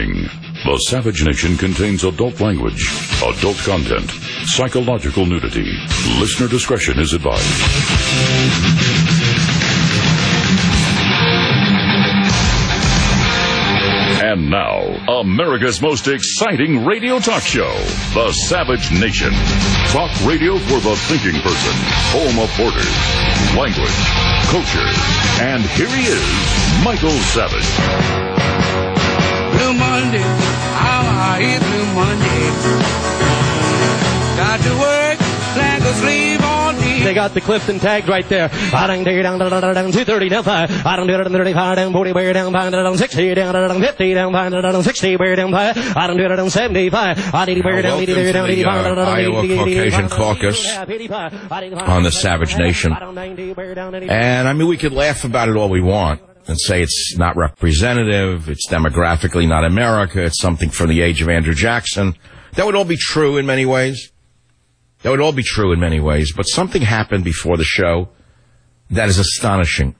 Warning. The Savage Nation contains adult language, adult content, psychological nudity. Listener discretion is advised. And now, America's most exciting radio talk show, The Savage Nation. Talk radio for the thinking person, home of borders, language, culture. And here he is, Michael Savage. Blue Monday, how are you, Blue Monday? Got to work like a slave all day. They got the Clifton tags right there. 230 down 5. I don't do it on 35 down 40 bear down 5 down 60 down 50 down 5 down 60 bear down 5. I don't do it on 75. I 80 bear down 80 bear down 85 down Iowa Caucasian Caucus on the Savage Nation. And I mean, we could laugh about it all we want and say it's not representative, it's demographically not America, it's something from the age of Andrew Jackson. That would all be true in many ways. That would all be true in many ways, but something happened before the show that is astonishing.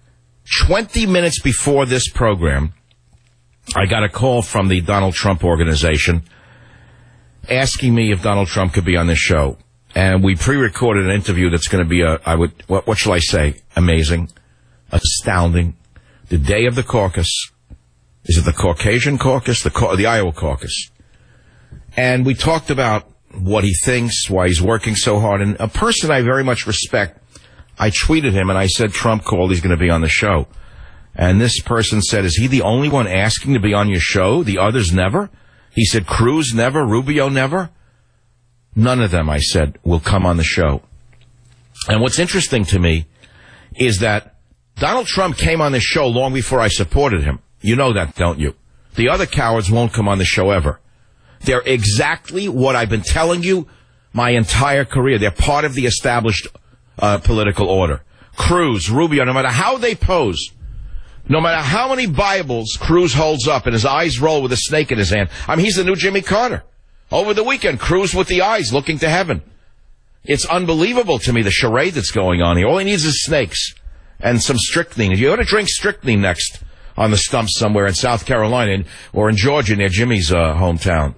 20 minutes before this program, I got a call from the Donald Trump organization asking me if Donald Trump could be on this show. And we pre-recorded an interview that's going to be what shall I say? Amazing, astounding. The day of the caucus. Is it the Caucasian caucus? The Iowa caucus. And we talked about what he thinks, why he's working so hard. And a person I very much respect, I tweeted him and I said, Trump called, he's going to be on the show. And this person said, is he the only one asking to be on your show? The others never? He said, Cruz never, Rubio never? None of them, I said, will come on the show. And what's interesting to me is that Donald Trump came on this show long before I supported him. You know that, don't you? The other cowards won't come on the show ever. They're exactly what I've been telling you my entire career. They're part of the established political order. Cruz, Rubio, no matter how they pose, no matter how many Bibles Cruz holds up and his eyes roll with a snake in his hand. I mean, he's the new Jimmy Carter. Over the weekend, Cruz with the eyes looking to heaven. It's unbelievable to me, the charade that's going on here. All he needs is snakes and some strychnine. You ought to drink strychnine next on the stumps somewhere in South Carolina or in Georgia near Jimmy's hometown.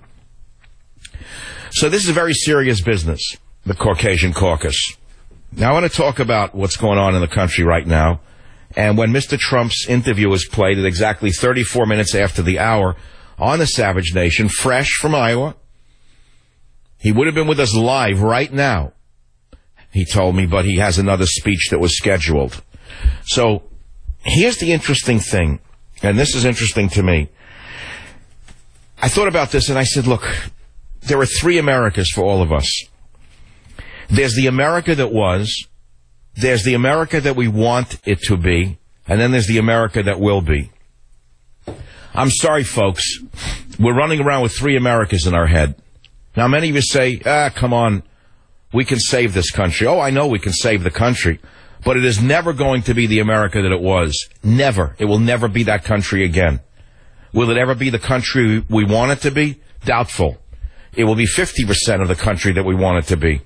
So this is a very serious business, the Caucasian caucus. Now I want to talk about what's going on in the country right now. And when Mr. Trump's interview was played at exactly 34 minutes after the hour on the Savage Nation, fresh from Iowa, he would have been with us live right now, he told me, but he has another speech that was scheduled. So here's the interesting thing, and this is interesting to me. I thought about this and I said, look, there are three Americas for all of us. There's the America that was, there's the America that we want it to be, and then there's the America that will be. I'm sorry, folks. We're running around with three Americas in our head. Now, many of you say, come on, we can save this country. Oh, I know we can save the country, but it is never going to be the America that it was. Never. It will never be that country again. Will it ever be the country we want it to be? Doubtful. It will be 50% of the country that we want it to be.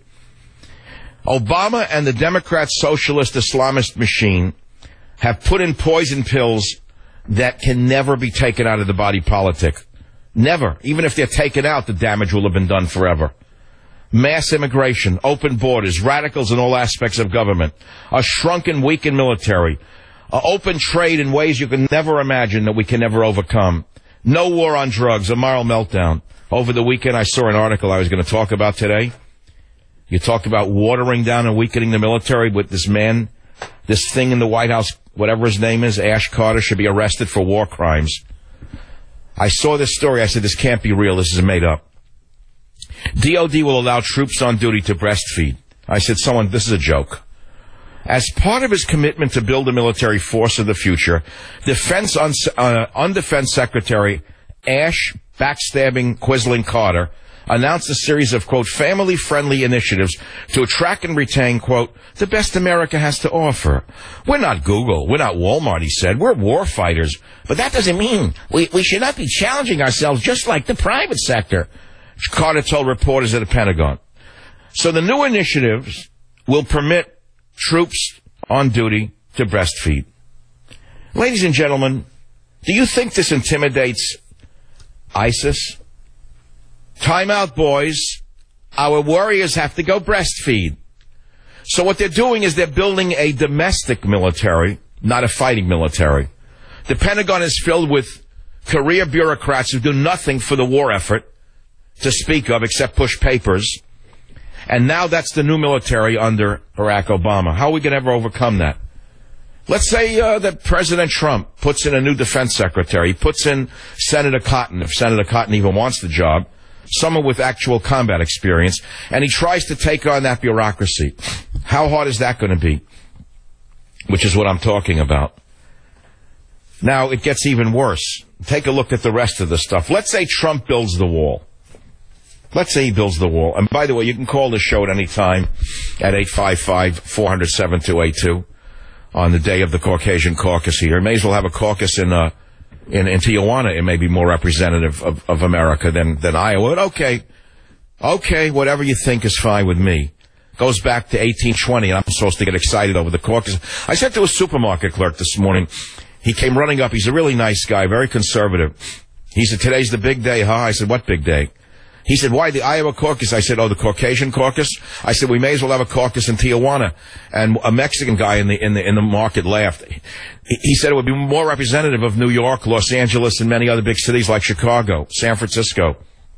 Obama and the Democrat socialist Islamist machine have put in poison pills that can never be taken out of the body politic. Never. Even if they're taken out, the damage will have been done forever. Mass immigration, open borders, radicals in all aspects of government, a shrunken, weakened military, open trade in ways you can never imagine that we can never overcome. No war on drugs, a moral meltdown. Over the weekend, I saw an article I was going to talk about today. You talked about watering down and weakening the military with this man, this thing in the White House, whatever his name is, Ash Carter, should be arrested for war crimes. I saw this story. I said, this can't be real. This is made up. DOD will allow troops on duty to breastfeed. I said, this is a joke. As part of his commitment to build a military force of the future, Undefense Secretary Ash backstabbing Quisling Carter announced a series of, quote, family-friendly initiatives to attract and retain, quote, the best America has to offer. We're not Google. We're not Walmart, he said. We're war fighters. But that doesn't mean we should not be challenging ourselves just like the private sector, Carter told reporters at the Pentagon. So the new initiatives will permit troops on duty to breastfeed. Ladies and gentlemen, do you think this intimidates ISIS. Time out, boys. Our warriors have to go breastfeed. So what they're doing is they're building a domestic military, not a fighting military. The Pentagon is filled with career bureaucrats who do nothing for the war effort to speak of except push papers. And now that's the new military under Barack Obama. How are we going to ever overcome that? Let's say that President Trump puts in a new defense secretary. He puts in Senator Cotton, if Senator Cotton even wants the job, someone with actual combat experience, and he tries to take on that bureaucracy. How hard is that going to be? Which is what I'm talking about. Now, it gets even worse. Take a look at the rest of the stuff. Let's say Trump builds the wall. Let's say he builds the wall. And by the way, you can call the show at any time at 855-400-7282 on the day of the Caucasian caucus here. May as well have a caucus in Tijuana. It may be more representative of America than Iowa. Okay, whatever you think is fine with me. Goes back to 1820, and I'm supposed to get excited over the caucus. I said to a supermarket clerk this morning, he came running up. He's a really nice guy, very conservative. He said, today's the big day, huh? I said, what big day? He said, why, the Iowa caucus? I said, oh, the Caucasian caucus? I said, we may as well have a caucus in Tijuana. And a Mexican guy in the market laughed. He said it would be more representative of New York, Los Angeles, and many other big cities like Chicago, San Francisco.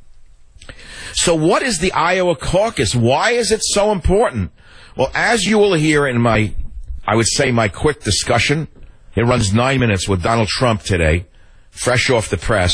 So what is the Iowa caucus? Why is it so important? Well, as you will hear in my quick discussion, it runs 9 minutes with Donald Trump today, fresh off the press.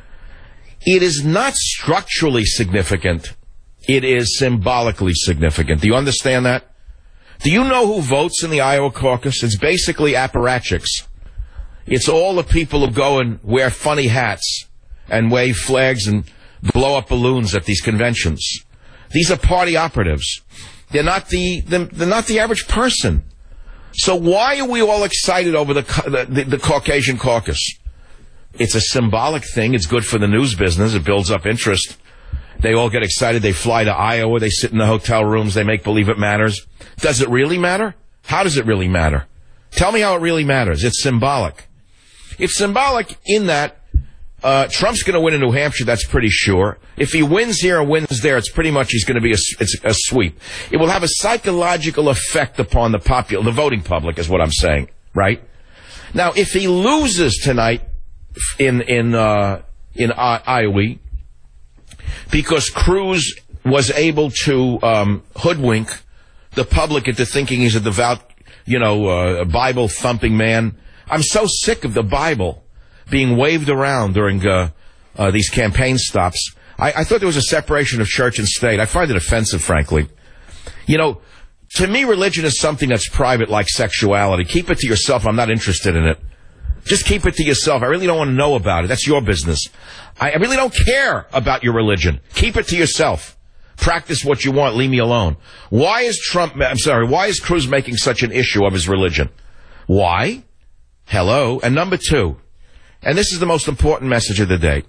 It is not structurally significant. It is symbolically significant. Do you understand that? Do you know who votes in the Iowa caucus? It's basically apparatchiks. It's all the people who go and wear funny hats and wave flags and blow up balloons at these conventions. These are party operatives. They're not the average person. So why are we all excited over the Caucasian caucus? It's a symbolic thing. It's good for the news business. It builds up interest. They all get excited. They fly to Iowa. They sit in the hotel rooms. They make believe it matters. Does it really matter? How does it really matter? Tell me how it really matters. It's symbolic. It's symbolic in that Trump's going to win in New Hampshire. That's pretty sure. If he wins here and wins there, it's pretty much he's going to be a sweep. It will have a psychological effect upon the voting public, is what I'm saying, right? Now, if he loses tonight in Iowa, because Cruz was able to hoodwink the public into thinking he's a devout, Bible-thumping man. I'm so sick of the Bible being waved around during these campaign stops. I thought there was a separation of church and state. I find it offensive, frankly. To me, religion is something that's private, like sexuality. Keep it to yourself. I'm not interested in it. Just keep it to yourself. I really don't want to know about it. That's your business. I really don't care about your religion. Keep it to yourself. Practice what you want. Leave me alone. Why is Cruz making such an issue of his religion? Why? Hello. And number two, and this is the most important message of the day.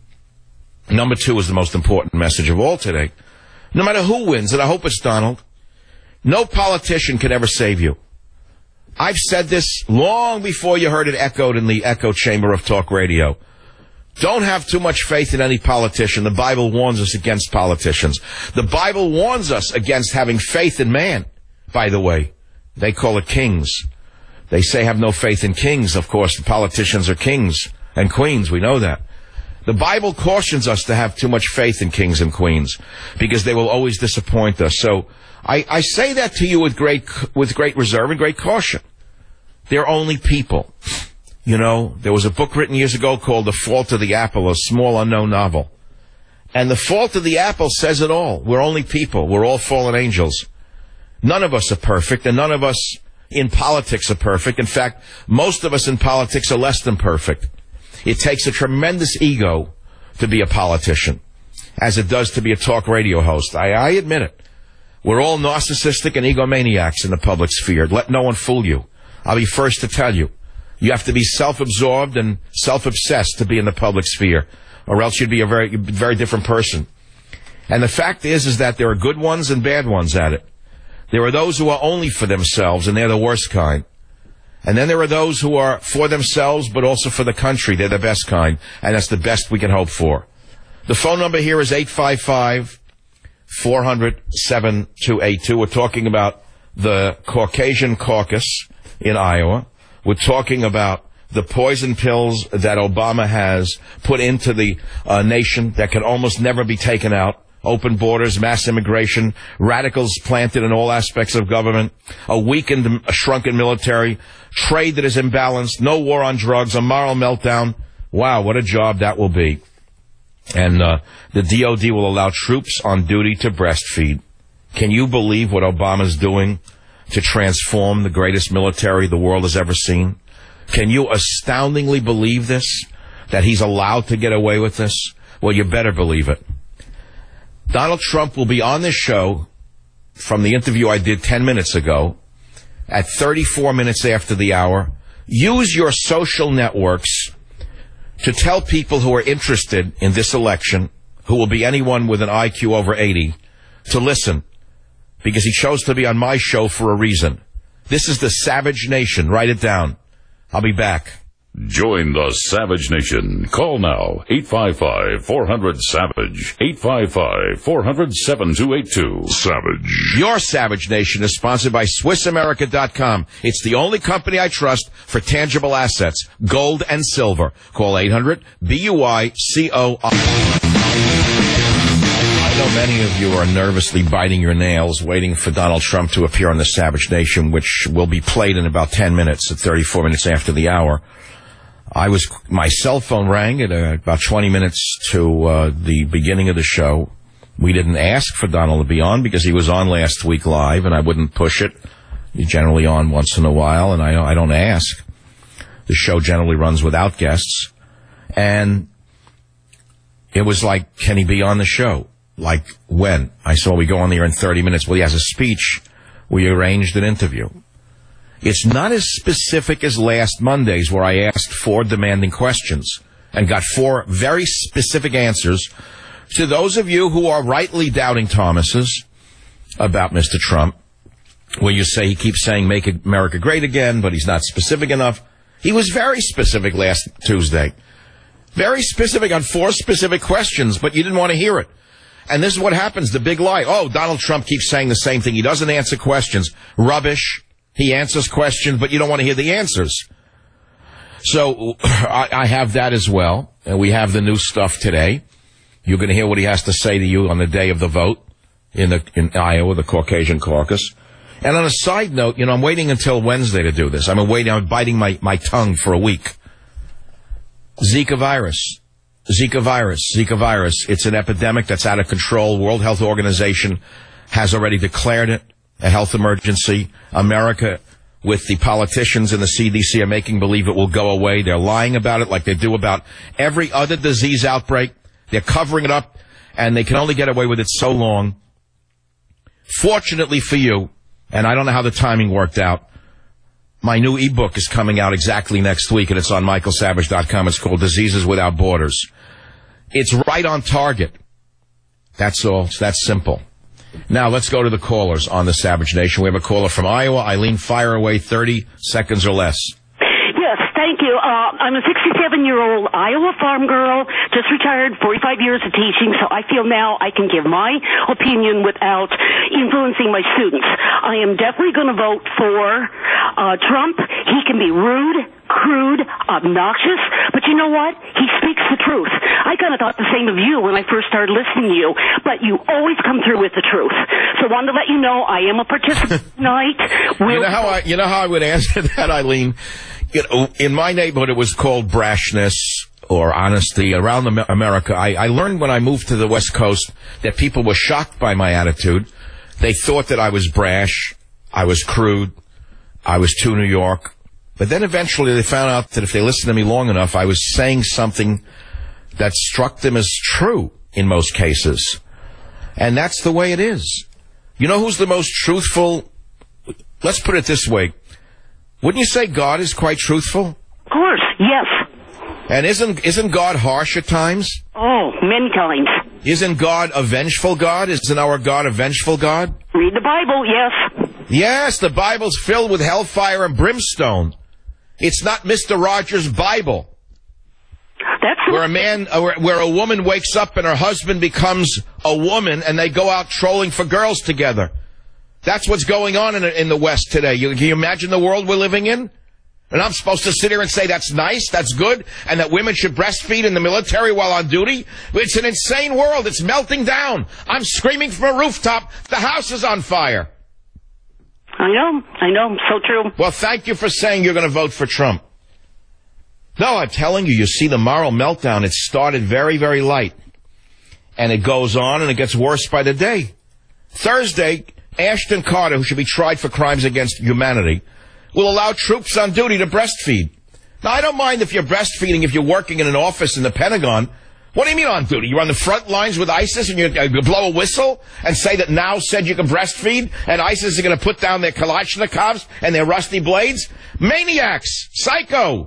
Number two is the most important message of all today. No matter who wins, and I hope it's Donald, no politician can ever save you. I've said this long before you heard it echoed in the echo chamber of talk radio. Don't have too much faith in any politician. The Bible warns us against politicians. The Bible warns us against having faith in man. By the way, they call it kings. They say have no faith in kings. Of course, the politicians are kings and queens. We know that. The Bible cautions us to have too much faith in kings and queens because they will always disappoint us. So I say that to you with great reserve and great caution. They're only people. There was a book written years ago called The Fault of the Apple, a small unknown novel. And The Fault of the Apple says it all. We're only people. We're all fallen angels. None of us are perfect, and none of us in politics are perfect. In fact, most of us in politics are less than perfect. It takes a tremendous ego to be a politician, as it does to be a talk radio host. I admit it. We're all narcissistic and egomaniacs in the public sphere. Let no one fool you. I'll be first to tell you. You have to be self-absorbed and self-obsessed to be in the public sphere, or else you'd be a very, very different person. And the fact is that there are good ones and bad ones at it. There are those who are only for themselves, and they're the worst kind. And then there are those who are for themselves, but also for the country. They're the best kind, and that's the best we can hope for. The phone number here is 855-400-7282. We're talking about the Caucasian Caucus in Iowa. We're talking about the poison pills that Obama has put into the nation that can almost never be taken out. Open borders, mass immigration, radicals planted in all aspects of government, a weakened, a shrunken military, trade that is imbalanced, no war on drugs, a moral meltdown. Wow, what a job that will be. And the DOD will allow troops on duty to breastfeed. Can you believe what Obama's doing to transform the greatest military the world has ever seen? Can you astoundingly believe this, that he's allowed to get away with this? Well, you better believe it. Donald Trump will be on this show from the interview I did 10 minutes ago at 34 minutes after the hour. Use your social networks to tell people who are interested in this election, who will be anyone with an IQ over 80, to listen, because he chose to be on my show for a reason. This is the Savage Nation. Write it down. I'll be back. Join the Savage Nation. Call now, 855-400-SAVAGE, 855-400-7282. Savage. Your Savage Nation is sponsored by SwissAmerica.com. It's the only company I trust for tangible assets, gold and silver. Call 800-BUICO. I know many of you are nervously biting your nails, waiting for Donald Trump to appear on the Savage Nation, which will be played in about 10 minutes, at 34 minutes after the hour. My cell phone rang at about 20 minutes to the beginning of the show. We didn't ask for Donald to be on because he was on last week live, and I wouldn't push it. He's generally on once in a while, and I don't ask. The show generally runs without guests. And it was like, can he be on the show? Like, when? I said, well, we go on the air in 30 minutes. Well, he has a speech. We arranged an interview. It's not as specific as last Monday's, where I asked 4 demanding questions and got 4 very specific answers. To those of you who are rightly doubting Thomas's about Mr. Trump, where you say he keeps saying make America great again, but he's not specific enough. He was very specific last Tuesday. Very specific on 4 specific questions, but you didn't want to hear it. And this is what happens, the big lie. Oh, Donald Trump keeps saying the same thing. He doesn't answer questions. Rubbish. He answers questions, but you don't want to hear the answers. So I have that as well. And we have the new stuff today. You're going to hear what he has to say to you on the day of the vote in Iowa, the Caucasian Caucus. And on a side note, I'm waiting until Wednesday to do this. I'm biting my tongue for a week. Zika virus. It's an epidemic that's out of control. World Health Organization has already declared it a health emergency. America, with the politicians and the CDC, are making believe it will go away. They're lying about it like they do about every other disease outbreak. They're covering it up, and they can only get away with it so long. Fortunately for you, and I don't know how the timing worked out, my new ebook is coming out exactly next week, and it's on michaelsavage.com. It's called Diseases Without Borders. It's right on target. That's all. It's that simple. Now, let's go to the callers on the Savage Nation. We have a caller from Iowa. Eileen, fire away, 30 seconds or less. Yes, thank you. I'm a 67-year-old Iowa farm girl, just retired, 45 years of teaching, so I feel now I can give my opinion without influencing my students. I am definitely going to vote for Trump. He can be rude, crude, obnoxious, but you know what? He speaks the truth. I kind of thought the same of you when I first started listening to you, but you always come through with the truth. So I wanted to let you know I am a participant tonight. You know how I would answer that, Eileen? In my neighborhood, it was called brashness or honesty. Around America, I learned when I moved to the West Coast that people were shocked by my attitude. They thought that I was brash, I was crude, I was too New York. But then eventually they found out that if they listened to me long enough, I was saying something that struck them as true in most cases. And that's the way it is. You know who's the most truthful? Let's put it this way. Wouldn't you say God is quite truthful? Of course, yes. And isn't God harsh at times? Oh, many times. Isn't God a vengeful God? Isn't our God a vengeful God? Read the Bible, yes. Yes, the Bible's filled with hellfire and brimstone. It's not Mr. Rogers' Bible. That's Where a man, where a woman wakes up and her husband becomes a woman and they go out trolling for girls together. That's what's going on in the West today. Can you imagine the world we're living in? And I'm supposed to sit here and say that's nice, that's good, and that women should breastfeed in the military while on duty? It's an insane world. It's melting down. I'm screaming from a rooftop. The house is on fire. I know, so true. Well, thank you for saying you're going to vote for Trump. No, I'm telling you, you see the moral meltdown. It started very, very light. And it goes on and it gets worse by the day. Thursday, Ashton Carter, who should be tried for crimes against humanity, will allow troops on duty to breastfeed. Now, I don't mind if you're breastfeeding if you're working in an office in the Pentagon. What do you mean on duty? You're on the front lines with ISIS and you blow a whistle and say that now said you can breastfeed and ISIS is going to put down their Kalashnikovs and their rusty blades? Maniacs! Psycho!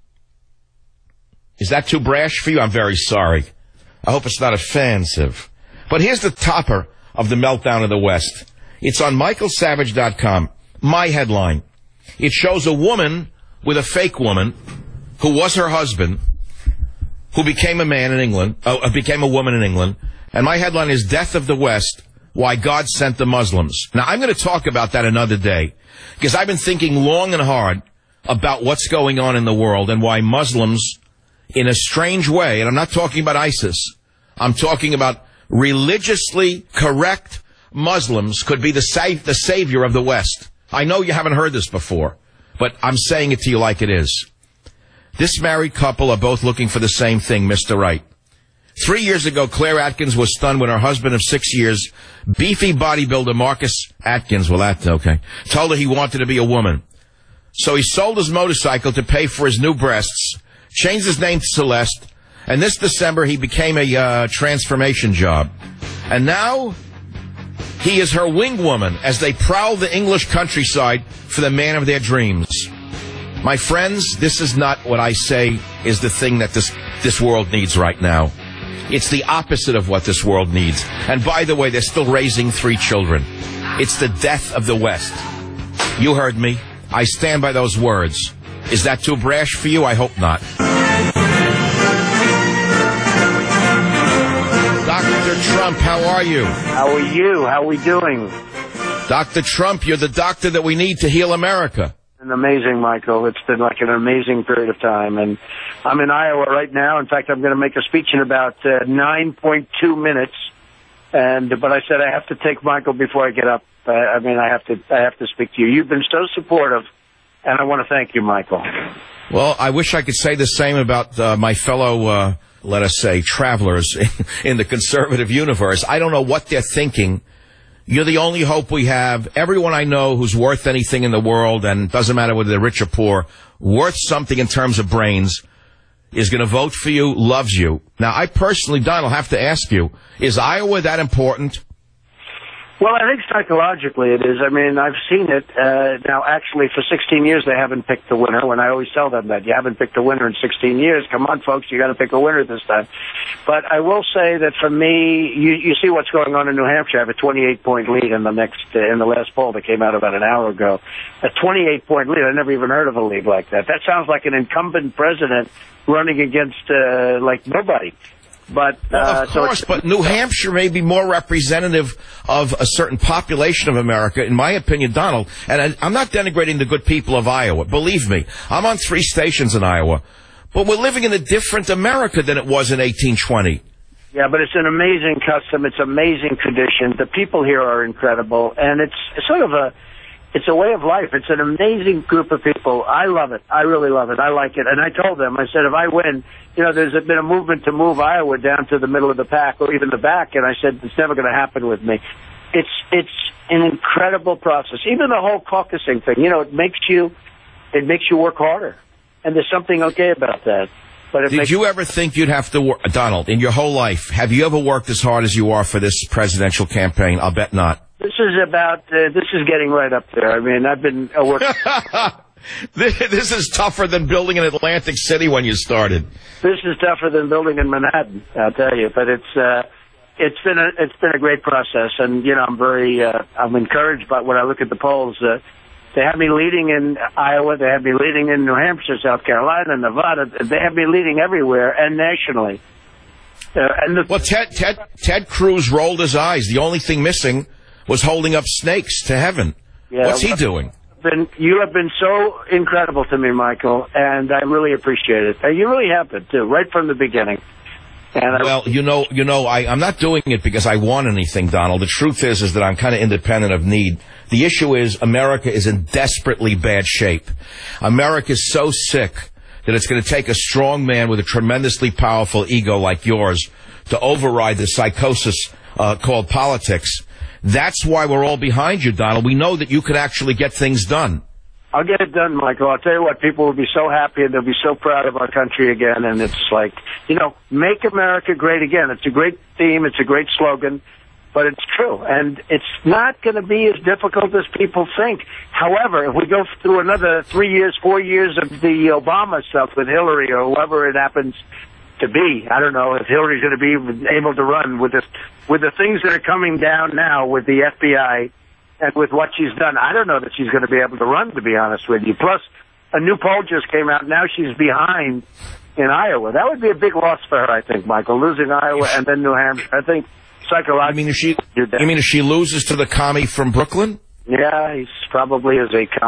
Is that too brash for you? I'm very sorry. I hope it's not offensive. But here's the topper of the meltdown of the West. It's on michaelsavage.com. My headline. It shows a woman with a fake woman who was her husband, who became a man in England, became a woman in England. And my headline is Death of the West, Why God Sent the Muslims. Now, I'm going to talk about that another day, because I've been thinking long and hard about what's going on in the world and why Muslims, in a strange way, and I'm not talking about ISIS, I'm talking about religiously correct Muslims could be the savior of the West. I know you haven't heard this before, but I'm saying it to you like it is. This married couple are both looking for the same thing, Mr. Right. 3 years ago, Claire Atkins was stunned when her husband of 6 years, beefy bodybuilder Marcus Atkins, told her he wanted to be a woman. So he sold his motorcycle to pay for his new breasts, changed his name to Celeste, and this December he became a transformation job. And now he is her wing woman as they prowl the English countryside for the man of their dreams. My friends, this is not what I say is the thing that this world needs right now. It's the opposite of what this world needs. And by the way, they're still raising 3 children. It's the death of the West. You heard me. I stand by those words. Is that too brash for you? I hope not. Dr. Trump, how are you? How are you? How are we doing? Dr. Trump, you're the doctor that we need to heal America. Amazing, Michael. It's been like an amazing period of time. And I'm in Iowa right now. In fact, I'm going to make a speech in about 9.2 minutes. But I said I have to take Michael before I get up. I have to speak to you. You've been so supportive, and I want to thank you, Michael. Well, I wish I could say the same about my fellow, let us say, travelers in the conservative universe. I don't know what they're thinking. You're the only hope we have. Everyone I know who's worth anything in the world, and it doesn't matter whether they're rich or poor, worth something in terms of brains, is going to vote for you, loves you. Now, I personally, Donald, have to ask you, is Iowa that important? Well, I think psychologically it is. I mean, I've seen it. Now, actually, for 16 years, they haven't picked the winner, when I always tell them that. You haven't picked a winner in 16 years. Come on, folks, you got to pick a winner this time. But I will say that for me, you see what's going on in New Hampshire. I have a 28-point lead in the last poll that came out about an hour ago. A 28-point lead. I never even heard of a league like that. That sounds like an incumbent president running against, nobody. But well, of course, but New Hampshire may be more representative of a certain population of America, in my opinion, Donald. And I'm not denigrating the good people of Iowa. Believe me, I'm on 3 stations in Iowa. But we're living in a different America than it was in 1820. Yeah, but it's an amazing custom. It's amazing tradition. The people here are incredible. And it's sort of it's a way of life. It's an amazing group of people. I love it. I really love it. I like it. And I told them, I said, if I win, there's been a movement to move Iowa down to the middle of the pack or even the back. And I said, it's never going to happen with me. It's an incredible process. Even the whole caucusing thing, it makes you work harder. And there's something okay about that. But did you ever think you'd have to work, Donald, in your whole life, have you ever worked as hard as you are for this presidential campaign? I'll bet not. This is getting right up there. I mean, I've been working. This is tougher than building in Atlantic City when you started. This is tougher than building in Manhattan, I'll tell you. But it's been a great process, and I'm encouraged by when I look at the polls. They have me leading in Iowa. They have me leading in New Hampshire, South Carolina, Nevada. They have me leading everywhere and nationally. Well, Ted Cruz rolled his eyes. The only thing missing was holding up snakes to heaven. Yeah, what's he doing? You have been so incredible to me, Michael, and I really appreciate it. And you really have been, too, right from the beginning. And well, I'm not doing it because I want anything, Donald. The truth is that I'm kind of independent of need. The issue is America is in desperately bad shape. America is so sick that it's going to take a strong man with a tremendously powerful ego like yours to override the psychosis called politics. That's why we're all behind you, Donald. We know that you can actually get things done. I'll get it done, Michael. I'll tell you what, people will be so happy and they'll be so proud of our country again. And it's like, make America great again. It's a great theme. It's a great slogan. But it's true. And it's not going to be as difficult as people think. However, if we go through another 3 years, 4 years of the Obama stuff with Hillary or whoever it happens to be, I don't know if Hillary's going to be able to run with the things that are coming down now with the FBI and with what she's done. I don't know that she's going to be able to run, to be honest with you. Plus, a new poll just came out. Now she's behind in Iowa. That would be a big loss for her, I think, Michael, losing Iowa and then New Hampshire. I think psychologically. You mean if she loses to the commie from Brooklyn? Yeah, he's probably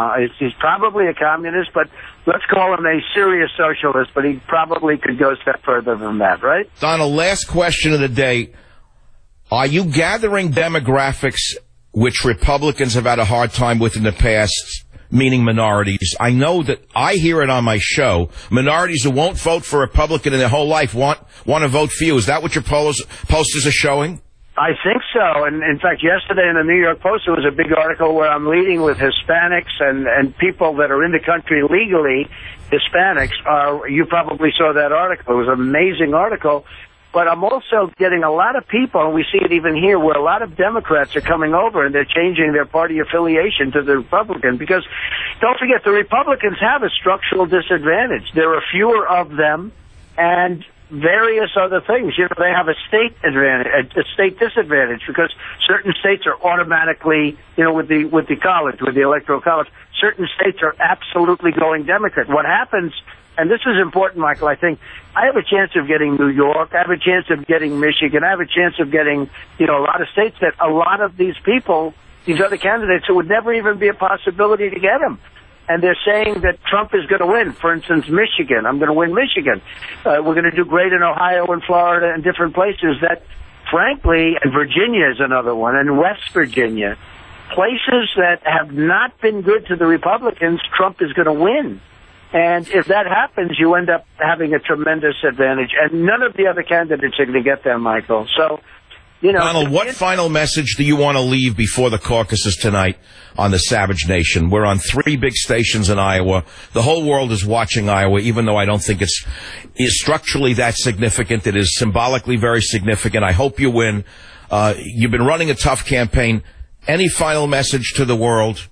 a communist, but let's call him a serious socialist, but he probably could go a step further than that, right? Donald, last question of the day. Are you gathering demographics which Republicans have had a hard time with in the past, meaning minorities? I know that I hear it on my show. Minorities who won't vote for a Republican in their whole life want to vote for you. Is that what your posters are showing? I think so. And in fact, yesterday in the New York Post, there was a big article where I'm leading with Hispanics and people that are in the country legally. Hispanics are, you probably saw that article. It was an amazing article. But I'm also getting a lot of people, and we see it even here, where a lot of Democrats are coming over and they're changing their party affiliation to the Republican. Because don't forget, the Republicans have a structural disadvantage. There are fewer of them, and various other things. They have a state advantage, a state disadvantage, because certain states are automatically, with the college, with the electoral college, certain states are absolutely going Democrat. What happens, and this is important, Michael, I think, I have a chance of getting New York, I have a chance of getting Michigan, I have a chance of getting, a lot of states that a lot of these people, these other candidates, it would never even be a possibility to get them. And they're saying that Trump is going to win. For instance, Michigan. I'm going to win Michigan. We're going to do great in Ohio and Florida and different places that, frankly, and Virginia is another one, and West Virginia, places that have not been good to the Republicans, Trump is going to win. And if that happens, you end up having a tremendous advantage. And none of the other candidates are going to get there, Michael. So, Donald, what final message do you want to leave before the caucuses tonight on the Savage Nation? We're on 3 big stations in Iowa. The whole world is watching Iowa, even though I don't think it's structurally that significant. It is symbolically very significant. I hope you win. You've been running a tough campaign. Any final message to the world?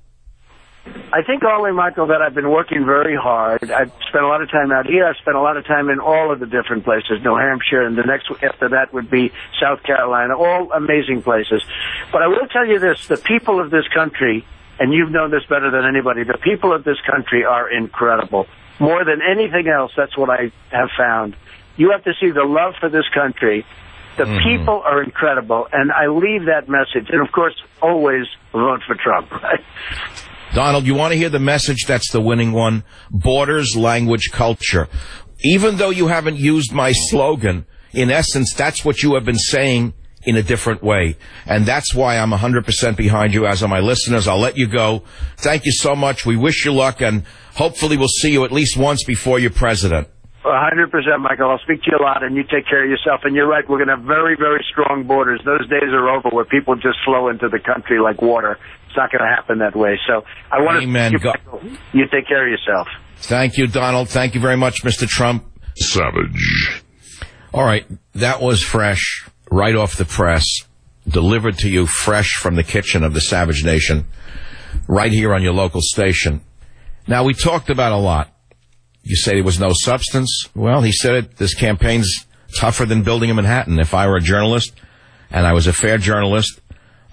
I think only, Michael, that I've been working very hard. I've spent a lot of time out here. I've spent a lot of time in all of the different places, New Hampshire, and the next after that would be South Carolina, all amazing places. But I will tell you this, the people of this country, and you've known this better than anybody, the people of this country are incredible. More than anything else, that's what I have found. You have to see the love for this country. The people are incredible, and I leave that message. And, of course, always vote for Trump, right? Donald, you want to hear the message that's the winning one? Borders, language, culture. Even though you haven't used my slogan, in essence, that's what you have been saying in a different way. And that's why I'm 100% behind you, as are my listeners. I'll let you go. Thank you so much. We wish you luck, and hopefully we'll see you at least once before you're president. 100%, Michael. I'll speak to you a lot, and you take care of yourself. And you're right, we're going to have very, very strong borders. Those days are over where people just flow into the country like water. It's not going to happen that way. So I want you take care of yourself. Thank you, Donald. Thank you very much, Mr. Trump. Savage. All right, that was fresh, right off the press, delivered to you fresh from the kitchen of the Savage Nation, right here on your local station. Now, we talked about a lot. You say there was no substance. Well, he said it. This campaign's tougher than building a Manhattan. If I were a journalist, and I was a fair journalist,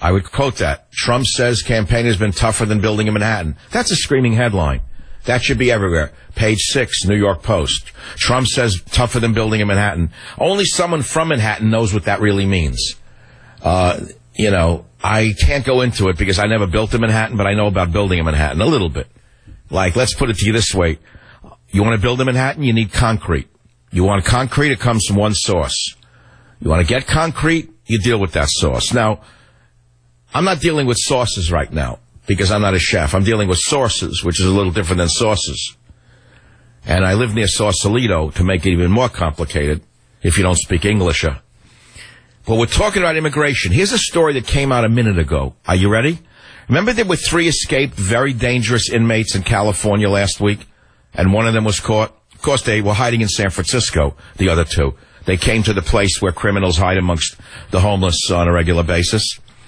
I would quote that. Trump says campaign has been tougher than building in Manhattan. That's a screaming headline. That should be everywhere. Page 6, New York Post. Trump says tougher than building in Manhattan. Only someone from Manhattan knows what that really means. You know, I can't go into it because I never built in Manhattan, but I know about building in Manhattan a little bit. Like, let's put it to you this way. You want to build in Manhattan, you need concrete. You want concrete, it comes from one source. You want to get concrete, you deal with that source. Now, I'm not dealing with sources right now because I'm not a chef. I'm dealing with sources, which is a little different than sources. And I live near Sausalito to make it even more complicated if you don't speak English. But we're talking about immigration. Here's a story that came out a minute ago. Are you ready? Remember there were 3 escaped very dangerous inmates in California last week? And one of them was caught. Of course, they were hiding in San Francisco, the other 2. They came to the place where criminals hide amongst the homeless on a regular basis.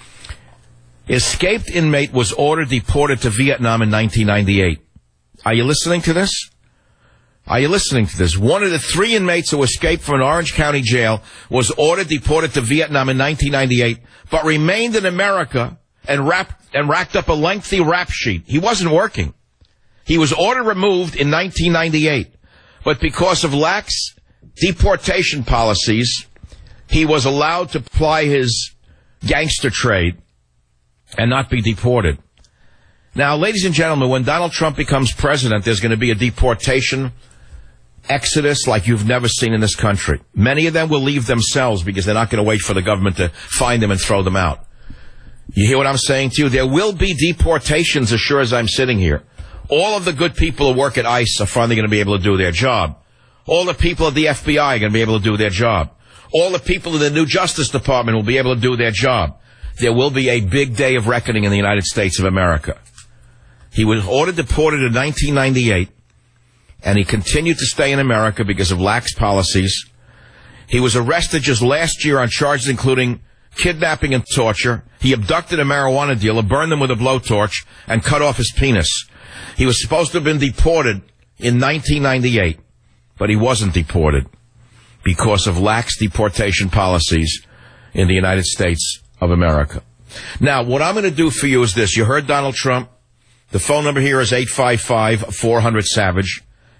Escaped inmate was ordered deported to Vietnam in 1998. Are you listening to this? Are you listening to this? One of the 3 inmates who escaped from an Orange County jail was ordered deported to Vietnam in 1998, but remained in America and racked up a lengthy rap sheet. He wasn't working. He was ordered removed in 1998, but because of lax deportation policies, he was allowed to ply his gangster trade and not be deported. Now, ladies and gentlemen, when Donald Trump becomes president, there's going to be a deportation exodus like you've never seen in this country. Many of them will leave themselves because they're not going to wait for the government to find them and throw them out. You hear what I'm saying to you? There will be deportations as sure as I'm sitting here. All of the good people who work at ICE are finally going to be able to do their job. All the people at the FBI are going to be able to do their job. All the people in the new Justice Department will be able to do their job. There will be a big day of reckoning in the United States of America. He was ordered deported in 1998, and he continued to stay in America because of lax policies. He was arrested just last year on charges including kidnapping and torture. He abducted a marijuana dealer, burned him with a blowtorch, and cut off his penis. He was supposed to have been deported in 1998, but he wasn't deported because of lax deportation policies in the United States of America. Now, what I'm going to do for you is this. You heard Donald Trump. The phone number here is 855-400-SAVAGE,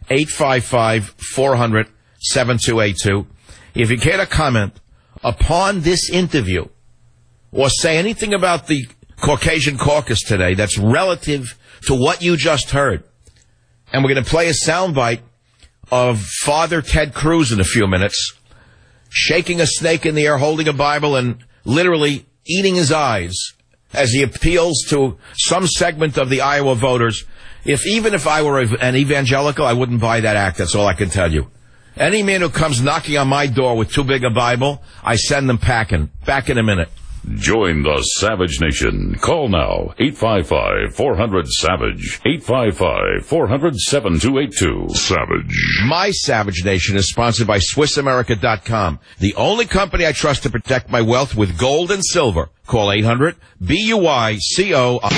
855-400-7282. If you care to comment upon this interview or say anything about the Caucasian caucus today that's relative to what you just heard, and we're going to play a soundbite of Father Ted Cruz in a few minutes, shaking a snake in the air, holding a Bible, and literally eating his eyes as he appeals to some segment of the Iowa voters. Even if I were an evangelical, I wouldn't buy that act. That's all I can tell you. Any man who comes knocking on my door with too big a Bible, I send them packing. Back in a minute. Join the Savage Nation. Call now, 855-400-SAVAGE, 855-400-7282. Savage. My Savage Nation is sponsored by SwissAmerica.com, the only company I trust to protect my wealth with gold and silver. Call 800-BUICO.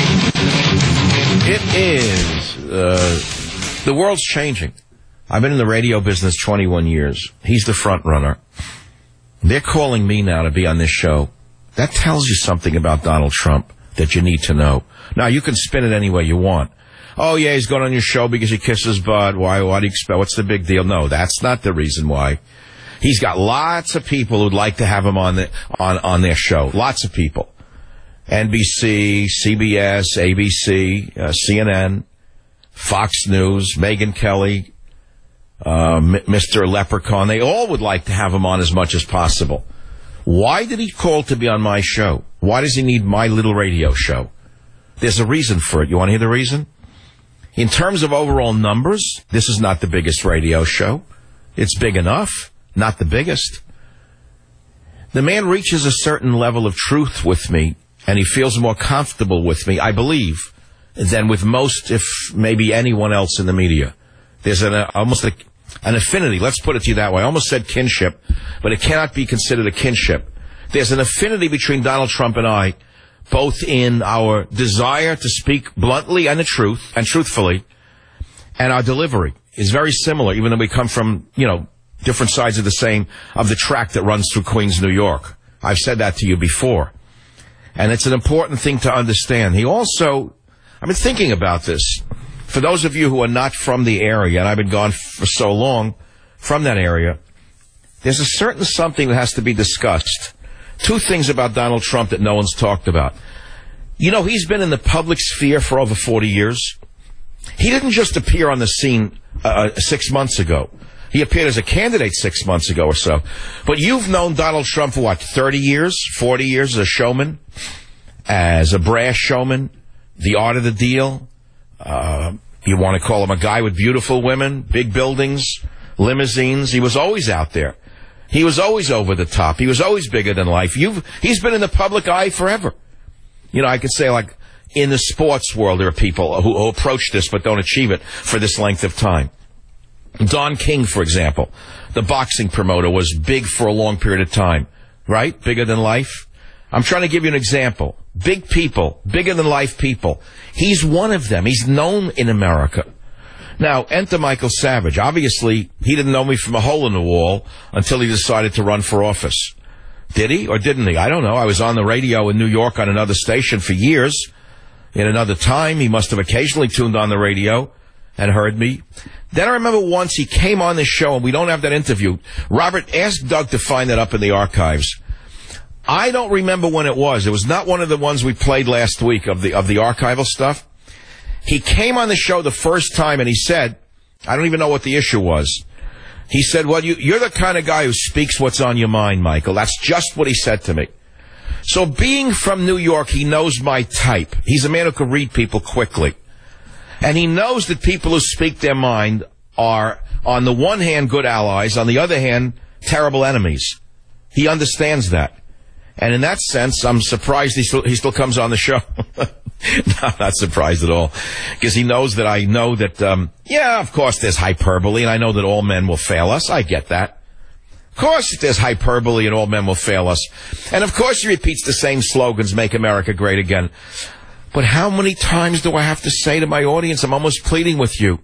It is, the world's changing. I've been in the radio business 21 years. He's the front runner. They're calling me now to be on this show. That tells you something about Donald Trump that you need to know. Now, you can spin it any way you want. Oh, yeah, he's going on your show because he kisses butt. Why do you expect? What's the big deal? No, that's not the reason why. He's got lots of people who'd like to have him on their show. Lots of people. NBC, CBS, ABC, CNN, Fox News, Megyn Kelly, Mr. Leprechaun. They all would like to have him on as much as possible. Why did he call to be on my show? Why does he need my little radio show? There's a reason for it. You want to hear the reason? In terms of overall numbers, this is not the biggest radio show. It's big enough, not the biggest. The man reaches a certain level of truth with me, and he feels more comfortable with me, I believe, than with most, if maybe anyone else in the media. There's almost an affinity. Let's put it to you that way. I almost said kinship, but it cannot be considered a kinship. There's an affinity between Donald Trump and I, both in our desire to speak bluntly and the truth, and truthfully, and our delivery is very similar, even though we come from, different sides of the track that runs through Queens, New York. I've said that to you before. And it's an important thing to understand. He also, I've been thinking about this. For those of you who are not from the area, and I've been gone for so long from that area, there's a certain something that has to be discussed. Two things about Donald Trump that no one's talked about. You know, he's been in the public sphere for over 40 years. He didn't just appear on the scene 6 months ago. He appeared as a candidate 6 months ago or so. But you've known Donald Trump for what, 30 years, 40 years as a showman, as a brass showman, the art of the deal. You want to call him a guy with beautiful women, big buildings, limousines. He was always out there. He was always over the top. He was always bigger than life. He's been in the public eye forever. You know, I could say, like, in the sports world, there are people who approach this but don't achieve it for this length of time. Don King, for example, the boxing promoter, was big for a long period of time, right? Bigger than life. I'm trying to give you an example. Big people, bigger than life people. He's one of them. He's known in America. Now, enter Michael Savage. Obviously, he didn't know me from a hole in the wall until he decided to run for office. Did he or didn't he? I don't know. I was on the radio in New York on another station for years. In another time, he must have occasionally tuned on the radio and heard me. Then I remember once he came on the show, and we don't have that interview. Robert, ask Doug to find that up in the archives. I don't remember when it was. It was not one of the ones we played last week of the archival stuff. He came on the show the first time, and he said, I don't even know what the issue was. He said, well, you're the kind of guy who speaks what's on your mind, Michael. That's just what he said to me. So being from New York, he knows my type. He's a man who can read people quickly. And he knows that people who speak their mind are, on the one hand, good allies, on the other hand, terrible enemies. He understands that. And in that sense, I'm surprised he still comes on the show. No, I'm not surprised at all. Because he knows that I know that, yeah, of course there's hyperbole, and I know that all men will fail us. I get that. Of course there's hyperbole and all men will fail us. And of course he repeats the same slogans, make America great again. But how many times do I have to say to my audience, I'm almost pleading with you.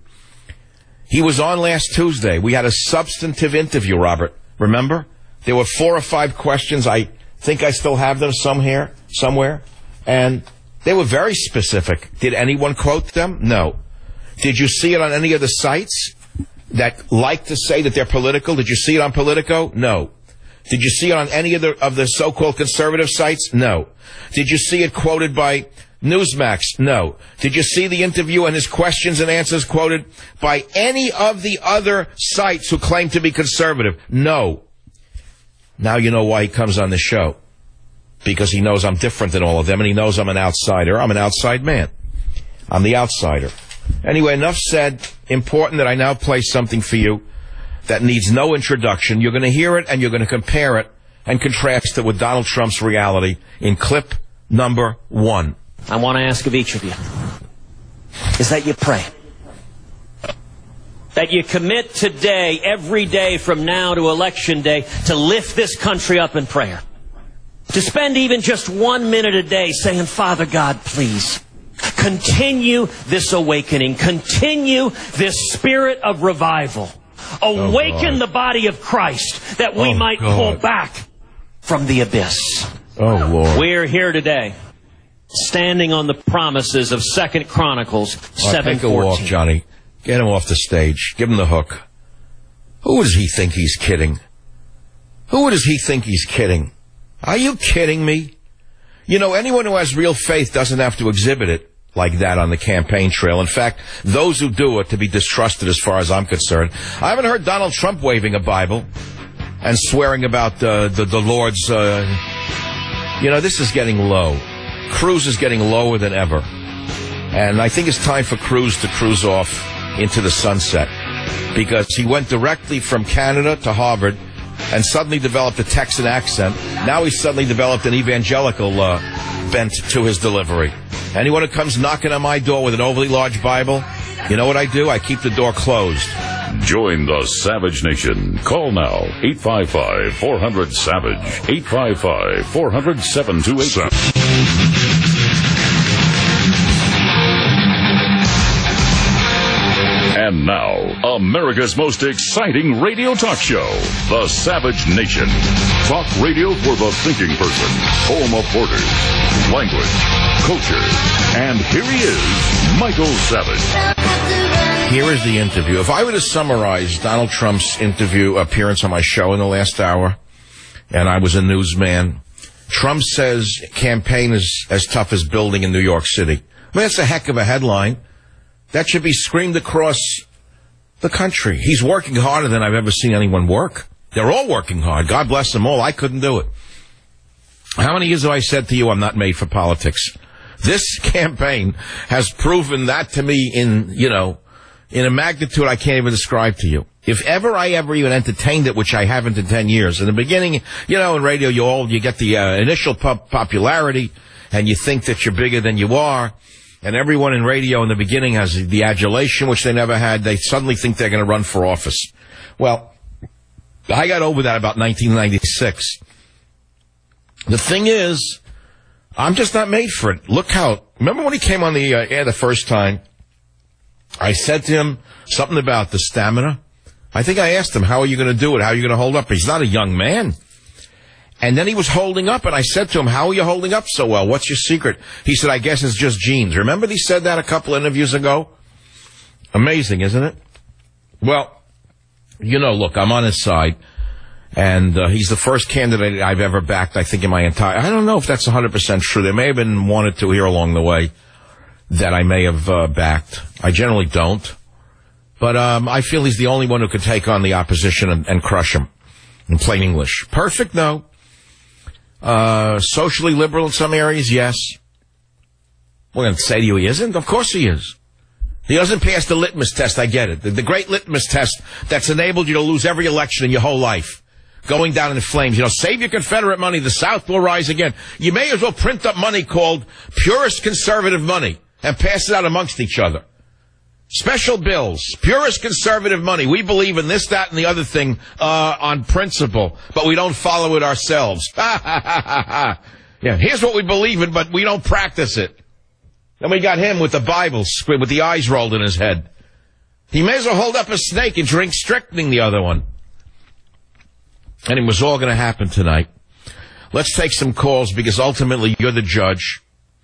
He was on last Tuesday. We had a substantive interview, Robert. Remember? There were 4 or 5 questions. I think I still have them somewhere. And they were very specific. Did anyone quote them? No. Did you see it on any of the sites that like to say that they're political? Did you see it on Politico? No. Did you see it on any of the so-called conservative sites? No. Did you see it quoted by Newsmax? No. Did you see the interview and his questions and answers quoted by any of the other sites who claim to be conservative? No. Now you know why he comes on the show. Because he knows I'm different than all of them, and he knows I'm an outsider. I'm an outside man. I'm the outsider. Anyway, enough said. Important that I now play something for you that needs no introduction. You're going to hear it, and you're going to compare it and contrast it with Donald Trump's reality in clip number 1. I want to ask of each of you is that you pray. That you commit today, every day from now to Election Day, to lift this country up in prayer. To spend even just 1 minute a day saying, Father God, please, continue this awakening. Continue this spirit of revival. Awaken the body of Christ that we might pull back from the abyss. Oh, Lord. We're here today, standing on the promises of 2 Chronicles 7:14. Take a walk, Johnny. Get him off the stage. Give him the hook. Who does he think he's kidding? Who does he think he's kidding? Are you kidding me? You know, anyone who has real faith doesn't have to exhibit it like that on the campaign trail. In fact, those who do it to be distrusted as far as I'm concerned. I haven't heard Donald Trump waving a Bible and swearing about the Lord's... You know, this is getting low. Cruz is getting lower than ever. And I think it's time for Cruz to cruise off into the sunset. Because he went directly from Canada to Harvard and suddenly developed a Texan accent. Now he's suddenly developed an evangelical bent to his delivery. Anyone who comes knocking on my door with an overly large Bible, you know what I do? I keep the door closed. Join the Savage Nation. Call now, 855-400-SAVAGE, 855-400-7287. And And now, America's most exciting radio talk show, The Savage Nation. Talk radio for the thinking person, home of borders, language, culture. And here he is, Michael Savage. Here is the interview. If I were to summarize Donald Trump's interview appearance on my show in the last hour, and I was a newsman, Trump says campaign is as tough as building in New York City. I mean, that's a heck of a headline. That should be screamed across the country. He's working harder than I've ever seen anyone work. They're all working hard. God bless them all. I couldn't do it. How many years have I said to you I'm not made for politics? This campaign has proven that to me in a magnitude I can't even describe to you. If I ever even entertained it, which I haven't in 10 years. In the beginning, in radio, you get the initial popularity, and you think that you're bigger than you are. And everyone in radio in the beginning has the adulation, which they never had. They suddenly think they're going to run for office. Well, I got over that about 1996. The thing is, I'm just not made for it. Remember when he came on the air the first time? I said to him something about the stamina. I think I asked him, how are you going to do it? How are you going to hold up? He's not a young man. And then he was holding up, and I said to him, how are you holding up so well? What's your secret? He said, I guess it's just genes. Remember he said that a couple interviews ago? Amazing, isn't it? Well, look, I'm on his side, and he's the first candidate I've ever backed, I think, in my entire... I don't know if that's 100% true. There may have been one or two here along the way that I may have backed. I generally don't. But I feel he's the only one who could take on the opposition and crush him, in plain English. Perfect? No. Socially liberal in some areas? Yes. We're going to say to you he isn't? Of course he is. He doesn't pass the litmus test, I get it. The great litmus test that's enabled you to lose every election in your whole life. Going down in flames. Save your Confederate money, the South will rise again. You may as well print up money called purest conservative money and pass it out amongst each other. Special bills, purest conservative money. We believe in this, that, and the other thing on principle, but we don't follow it ourselves. Yeah, here's what we believe in, but we don't practice it. Then we got him with the Bible, with the eyes rolled in his head. He may as well hold up a snake and drink strychnine, the other one. And it was all going to happen tonight. Let's take some calls, because ultimately you're the judge.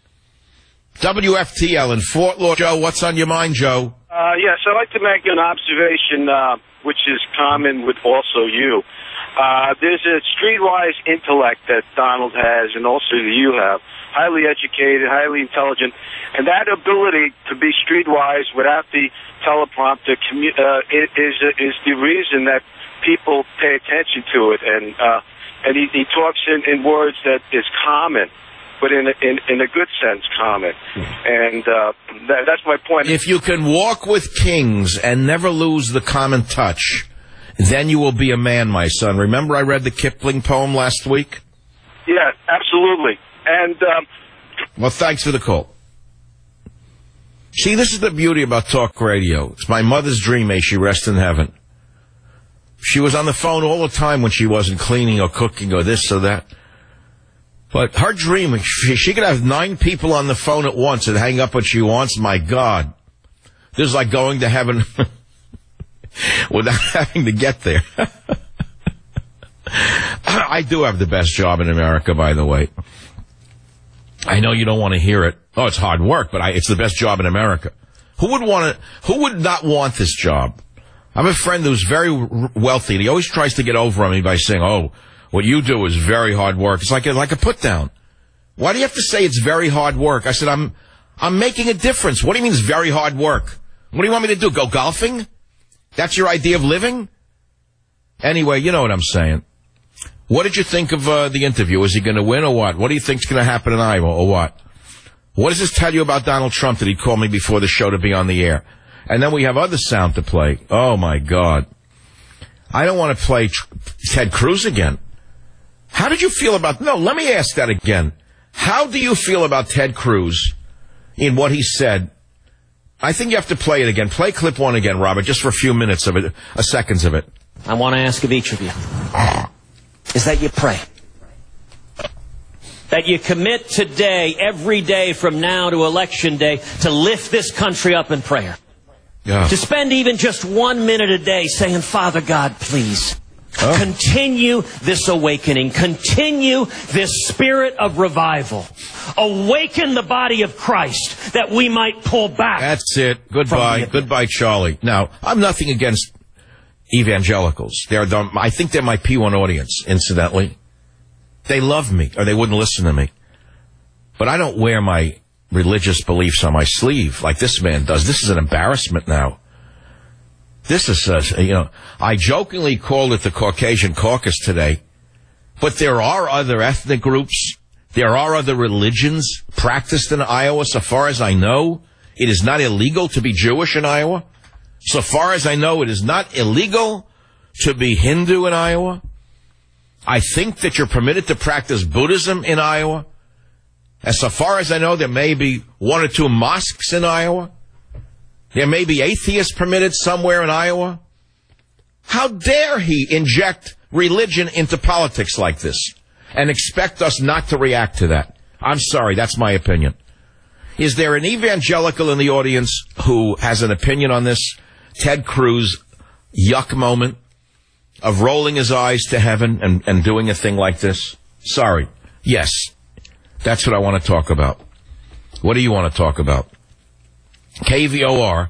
WFTL in Fort Lauderdale. Joe, what's on your mind, Joe? Yes, I'd like to make an observation, which is common with also you. There's a streetwise intellect that Donald has, and also that you have. Highly educated, highly intelligent, and that ability to be streetwise without the teleprompter is the reason that people pay attention to it. And he talks in words that is common, but in a good sense, common. And that's my point. If you can walk with kings and never lose the common touch, then you will be a man, my son. Remember I read the Kipling poem last week? Yeah, absolutely. And well, thanks for the call. See, this is the beauty about talk radio. It's my mother's dream, may she rest in heaven. She was on the phone all the time when she wasn't cleaning or cooking or this or that. But her dream, she could have 9 people on the phone at once and hang up when she wants. My God. This is like going to heaven without having to get there. I do have the best job in America, by the way. I know you don't want to hear it. Oh, it's hard work, but it's the best job in America. Who would not want this job? I have a friend who's very wealthy, and he always tries to get over on me by saying, oh, what you do is very hard work. It's like a put down. Why do you have to say it's very hard work? I said, I'm making a difference. What do you mean it's very hard work? What do you want me to do? Go golfing? That's your idea of living? Anyway, you know what I'm saying. What did you think of the interview? Is he going to win or what? What do you think's going to happen in Iowa or what? What does this tell you about Donald Trump that he called me before the show to be on the air? And then we have other sound to play. Oh, my God. I don't want to play Ted Cruz again. How did you feel about... No, let me ask that again. How do you feel about Ted Cruz in what he said? I think you have to play it again. Play clip 1 again, Robert, just for a few minutes of it, seconds of it. I want to ask of each of you is that you pray. That you commit today, every day from now to Election Day, to lift this country up in prayer. To spend even just 1 minute a day saying, Father God, please, continue this awakening. Continue this spirit of revival. Awaken the body of Christ that we might pull back. That's it. Goodbye. Goodbye, Charlie. Now, I'm nothing against evangelicals. I think they're my P1 audience, incidentally. They love me, or they wouldn't listen to me. But I don't wear my religious beliefs on my sleeve like this man does. This is an embarrassment now. This is, I jokingly called it the Caucasian Caucus today, but there are other ethnic groups. There are other religions practiced in Iowa. So far as I know, it is not illegal to be Jewish in Iowa. So far as I know, it is not illegal to be Hindu in Iowa. I think that you're permitted to practice Buddhism in Iowa. As so far as I know, there may be 1 or 2 mosques in Iowa. There may be atheists permitted somewhere in Iowa. How dare he inject religion into politics like this and expect us not to react to that? I'm sorry, that's my opinion. Is there an evangelical in the audience who has an opinion on this Ted Cruz yuck moment of rolling his eyes to heaven and doing a thing like this? Sorry. Yes. That's what I want to talk about. What do you want to talk about? KVOR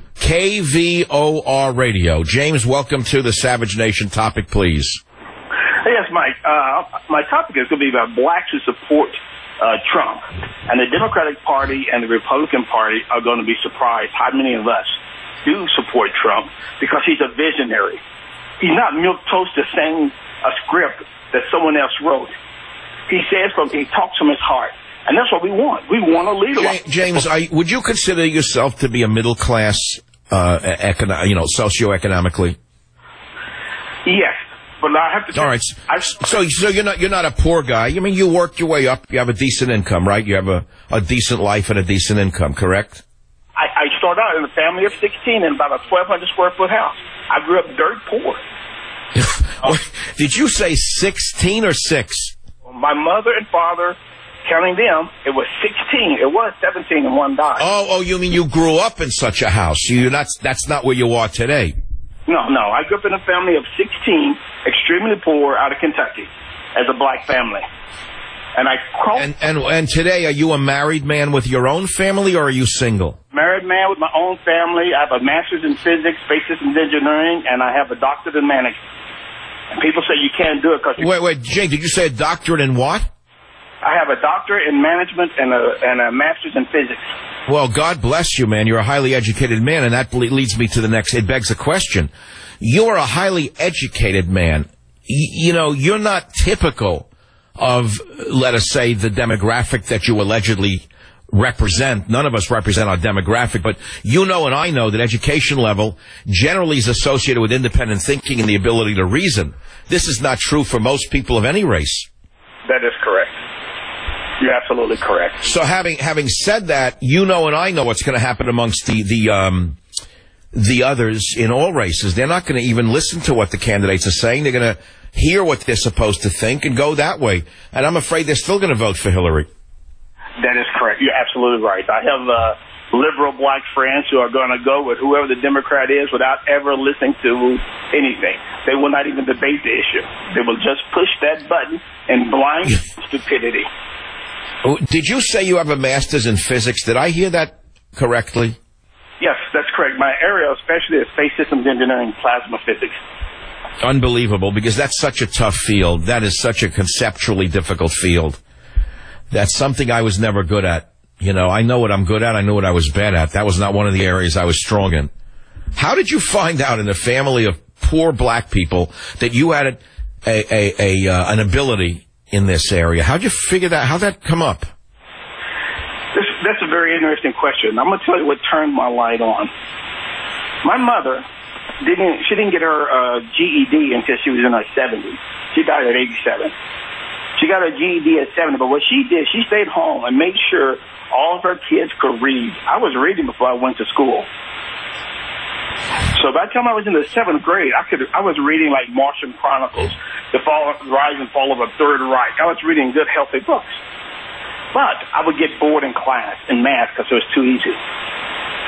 Radio. James, welcome to the Savage Nation. Topic, please. Yes, Mike. My topic is going to be about blacks who support Trump. And the Democratic Party and the Republican Party are going to be surprised how many of us do support Trump because he's a visionary. He's not milquetoast saying a script that someone else wrote. He talks from his heart. And that's what we want. We want a leader. James, would you consider yourself to be a middle class, socioeconomically? Yes, but I have to. All right. So you're not a poor guy. I mean, you worked your way up. You have a decent income, right? You have a decent life and a decent income, correct? I started out in a family of 16 in about a 1,200 square foot house. I grew up dirt poor. Did you say 16 or 6? My mother and father, counting them, it was 16. It was 17 and one died. Oh, you mean you grew up in such a house? That's not where you are today. No. I grew up in a family of 16, extremely poor, out of Kentucky, as a black family. And today, are you a married man with your own family, or are you single? Married man with my own family. I have a master's in physics, space systems engineering, and I have a doctorate in management. And people say you can't do it because... Wait, Jane, did you say a doctorate in what? I have a doctorate in management and a master's in physics. Well, God bless you, man. You're a highly educated man, and that leads me to the next. It begs a question. You're a highly educated man. You're not typical of, let us say, the demographic that you allegedly represent. None of us represent our demographic, but you know and I know that education level generally is associated with independent thinking and the ability to reason. This is not true for most people of any race. That is correct. You're absolutely correct. So having said that, you know and I know what's going to happen amongst the others in all races. They're not going to even listen to what the candidates are saying. They're going to hear what they're supposed to think and go that way. And I'm afraid they're still going to vote for Hillary. That is correct. You're absolutely right. I have liberal black friends who are going to go with whoever the Democrat is without ever listening to anything. They will not even debate the issue. They will just push that button in blind stupidity. Did you say you have a master's in physics? Did I hear that correctly? Yes, that's correct. My area especially is space systems engineering, plasma physics. Unbelievable, because that's such a tough field. That is such a conceptually difficult field. That's something I was never good at. I know what I'm good at. I know what I was bad at. That was not one of the areas I was strong in. How did you find out in a family of poor black people that you had an ability in this area? How'd you figure that? How'd that come up? That's a very interesting question. I'm going to tell you what turned my light on. My mother didn't get her GED until she was in her 70s. She died at 87. She got her GED at 70, but what she did, she stayed home and made sure all of her kids could read. I was reading before I went to school. So by the time I was in the 7th grade, I was reading like Martian Chronicles, The Rise and Fall of a Third Reich. I was reading good, healthy books. But I would get bored in class, in math, because it was too easy.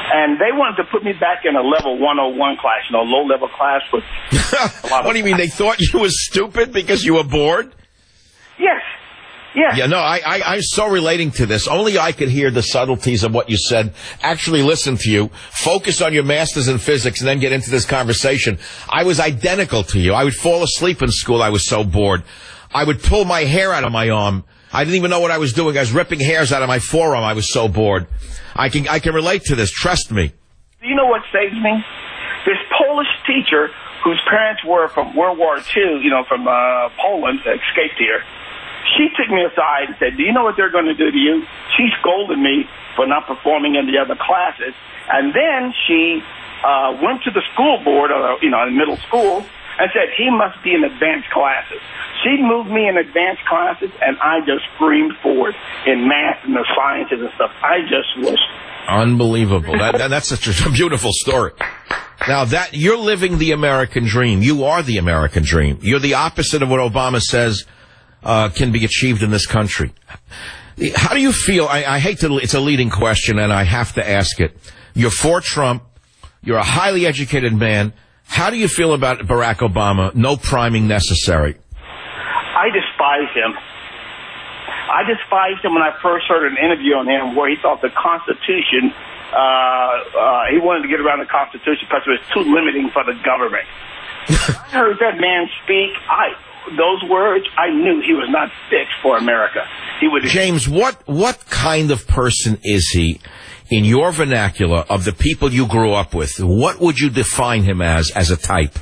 And they wanted to put me back in a level 101 class, low-level class. With what do you mean? They thought you were stupid because you were bored? Yes. Yeah. Yeah, no, I'm so relating to this. Only I could hear the subtleties of what you said, actually listen to you, focus on your master's in physics, and then get into this conversation. I was identical to you. I would fall asleep in school. I was so bored. I would pull my hair out of my arm. I didn't even know what I was doing. I was ripping hairs out of my forearm. I was so bored. I can relate to this. Trust me. Do you know what saves me? This Polish teacher whose parents were from World War II, from Poland, escaped here. She took me aside and said, do you know what they're going to do to you? She scolded me for not performing in the other classes. And then she went to the school board, in middle school, and said, he must be in advanced classes. She moved me in advanced classes, and I just screamed forward in math and the sciences and stuff. I just was... Unbelievable. That's such a beautiful story. Now, you're living the American dream. You are the American dream. You're the opposite of what Obama says can be achieved in this country. How do you feel? I hate to, it's a leading question, and I have to ask it. You're for Trump. You're a highly educated man. How do you feel about Barack Obama? No priming necessary. I despise him. I despised him when I first heard an interview on him where he thought the Constitution, he wanted to get around the Constitution because it was too limiting for the government. I heard that man speak. Those words, I knew he was not fit for America. James, what kind of person is he in your vernacular of the people you grew up with? What would you define him as a type?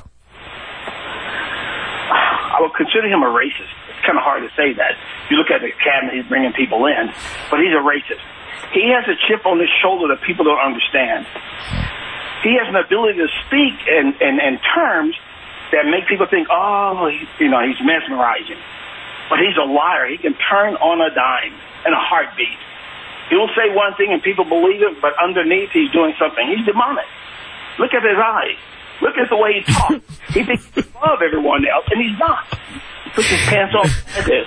I would consider him a racist. It's kind of hard to say that. If you look at the cabinet, he's bringing people in, but he's a racist. He has a chip on his shoulder that people don't understand. He has an ability to speak in terms that make people think, he's mesmerizing. But he's a liar. He can turn on a dime in a heartbeat. He'll say one thing and people believe it, but underneath he's doing something. He's demonic. Look at his eyes. Look at the way he talks. He thinks he's above everyone else, and he's not. He puts his pants off like this.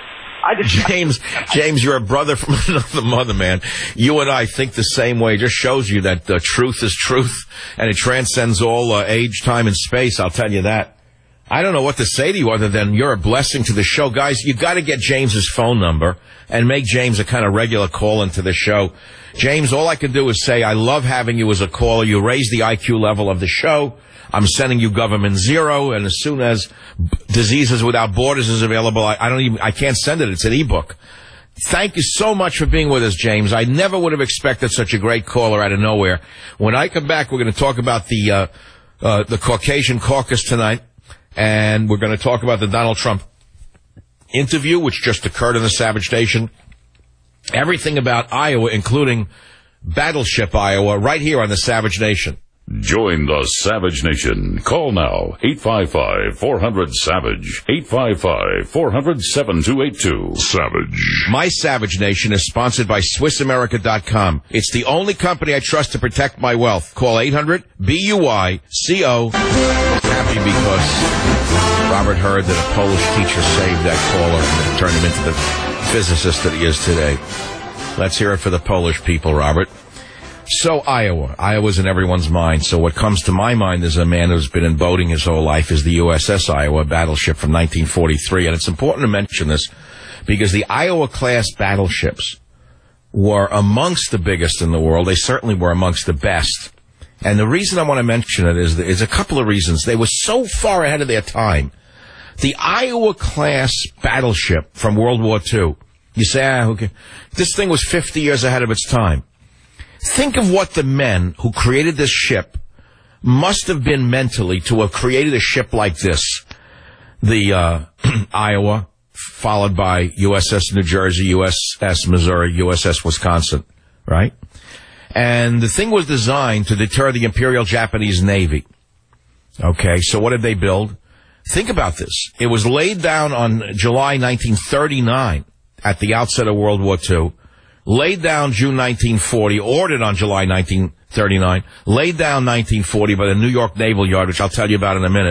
James, you're a brother from another mother, man. You and I think the same way. It just shows you that truth is truth, and it transcends all age, time, and space. I'll tell you that. I don't know what to say to you other than you're a blessing to the show. Guys, you got to get James's phone number and make James a kind of regular call into the show. James, all I can do is say I love having you as a caller. You raise the IQ level of the show. I'm sending you Government Zero, and as soon as Diseases Without Borders is available, I can't send it. It's an ebook. Thank you so much for being with us, James. I never would have expected such a great caller out of nowhere. When I come back, we're going to talk about the Caucasian caucus tonight, and we're going to talk about the Donald Trump interview, which just occurred in the Savage Nation. Everything about Iowa, including Battleship Iowa, right here on the Savage Nation. Join the Savage Nation. Call now, 855-400-SAVAGE, 855-400-7282. Savage. My Savage Nation is sponsored by SwissAmerica.com. It's the only company I trust to protect my wealth. Call 800-BUICO. Happy because Robert heard that a Polish teacher saved that caller and turned him into the physicist that he is today. Let's hear it for the Polish people, Robert. So Iowa's in everyone's mind. So what comes to my mind as a man who's been in boating his whole life is the USS Iowa battleship from 1943. And it's important to mention this because the Iowa-class battleships were amongst the biggest in the world. They certainly were amongst the best. And the reason I want to mention it is a couple of reasons. They were so far ahead of their time. The Iowa-class battleship from World War II, you say, okay, this thing was 50 years ahead of its time. Think of what the men who created this ship must have been mentally to have created a ship like this. The Iowa, followed by USS New Jersey, USS Missouri, USS Wisconsin, right? And the thing was designed to deter the Imperial Japanese Navy. Okay, so what did they build? Think about this. It was laid down on July 1939 at the outset of World War II. Laid down June 1940, ordered on July 1939, laid down 1940 by the New York Naval Yard, which I'll tell you about in a minute.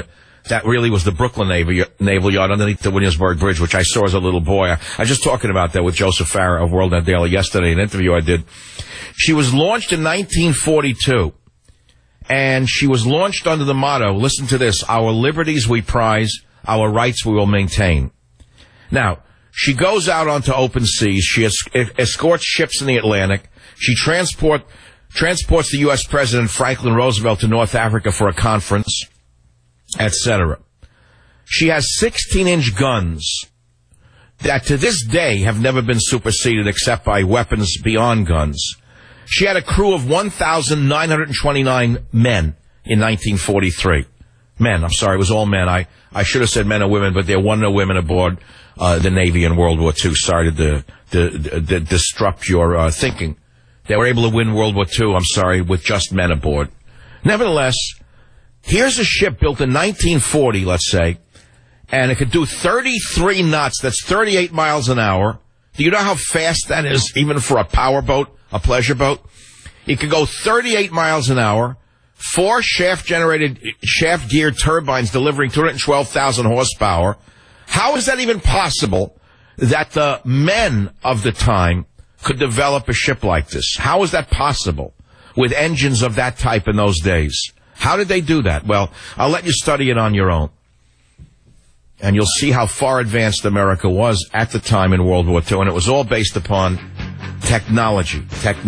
That really was the Brooklyn Naval Yard underneath the Williamsburg Bridge, which I saw as a little boy. I was just talking about that with Joseph Farah of WorldNet Daily yesterday, an interview I did. She was launched in 1942, and she was launched under the motto, listen to this, our liberties we prize, our rights we will maintain. Now, she goes out onto open seas. She escorts ships in the Atlantic. She transports the U.S. President Franklin Roosevelt to North Africa for a conference, etc. She has 16-inch guns that to this day have never been superseded except by weapons beyond guns. She had a crew of 1,929 men in 1943. Men, I'm sorry, it was all men. I should have said men or women, but there were no women aboard the Navy in World War II. Sorry to disrupt your thinking. They were able to win World War II, I'm sorry, with just men aboard. Nevertheless, here's a ship built in 1940, let's say, and it could do 33 knots. That's 38 miles an hour. Do you know how fast that is, even for a power boat, a pleasure boat? It could go 38 miles an hour, 4 shaft-geared turbines delivering 212,000 horsepower. How is that even possible that the men of the time could develop a ship like this? How is that possible with engines of that type in those days? How did they do that? Well, I'll let you study it on your own. And you'll see how far advanced America was at the time in World War II. And it was all based upon technology.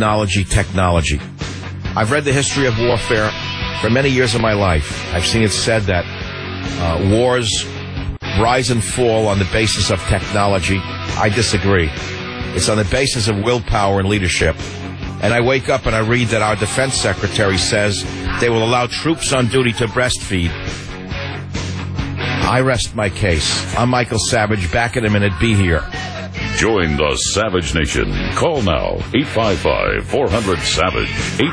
I've read the history of warfare for many years of my life. I've seen it said that wars rise and fall on the basis of technology. I disagree. It's on the basis of willpower and leadership. And I wake up and I read that our defense secretary says they will allow troops on duty to breastfeed. I rest my case. I'm Michael Savage. Back in a minute. Be here. Join the Savage Nation. Call now, 855-400-SAVAGE,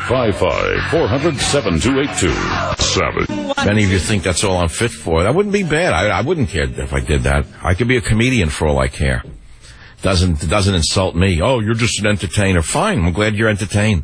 855-400-7282. Savage. Many of you think that's all I'm fit for. That wouldn't be bad. I wouldn't care if I did that. I could be a comedian for all I care. Doesn't insult me. Oh, you're just an entertainer. Fine. I'm glad you're entertained.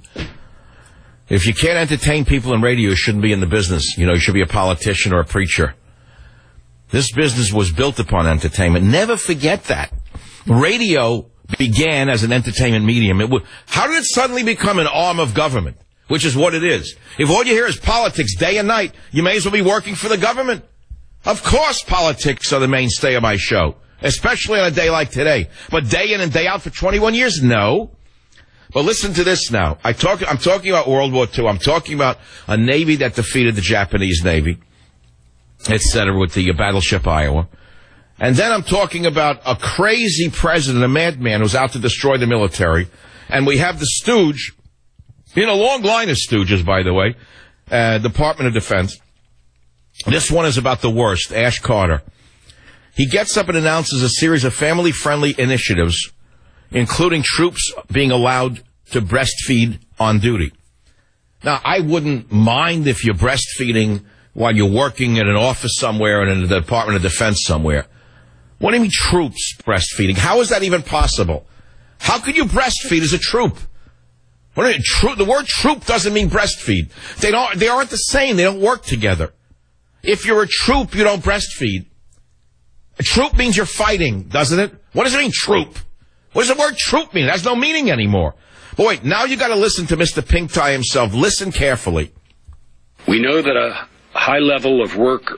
If you can't entertain people in radio, you shouldn't be in the business. You know, you should be a politician or a preacher. This business was built upon entertainment. Never forget that. Radio began as an entertainment medium. How did it suddenly become an arm of government, which is what it is? If all you hear is politics day and night, you may as well be working for the government. Of course politics are the mainstay of my show, especially on a day like today. But day in and day out for 21 years? No. But listen to this now. I'm talking about World War II. I'm talking about a Navy that defeated the Japanese Navy, etc., with the battleship Iowa. And then I'm talking about a crazy president, a madman who's out to destroy the military. And we have the stooge, in a long line of stooges, by the way, Department of Defense. This one is about the worst, Ash Carter. He gets up and announces a series of family-friendly initiatives, including troops being allowed to breastfeed on duty. Now, I wouldn't mind if you're breastfeeding while you're working in an office somewhere and in the Department of Defense somewhere. What do you mean troops breastfeeding? How is that even possible? How could you breastfeed as a troop? The word troop doesn't mean breastfeed. They aren't the same. They don't work together. If you're a troop, you don't breastfeed. A troop means you're fighting, doesn't it? What does it mean, troop? What does the word troop mean? It has no meaning anymore. Boy, now you got to listen to Mr. Pink Tie himself. Listen carefully. We know that a high level of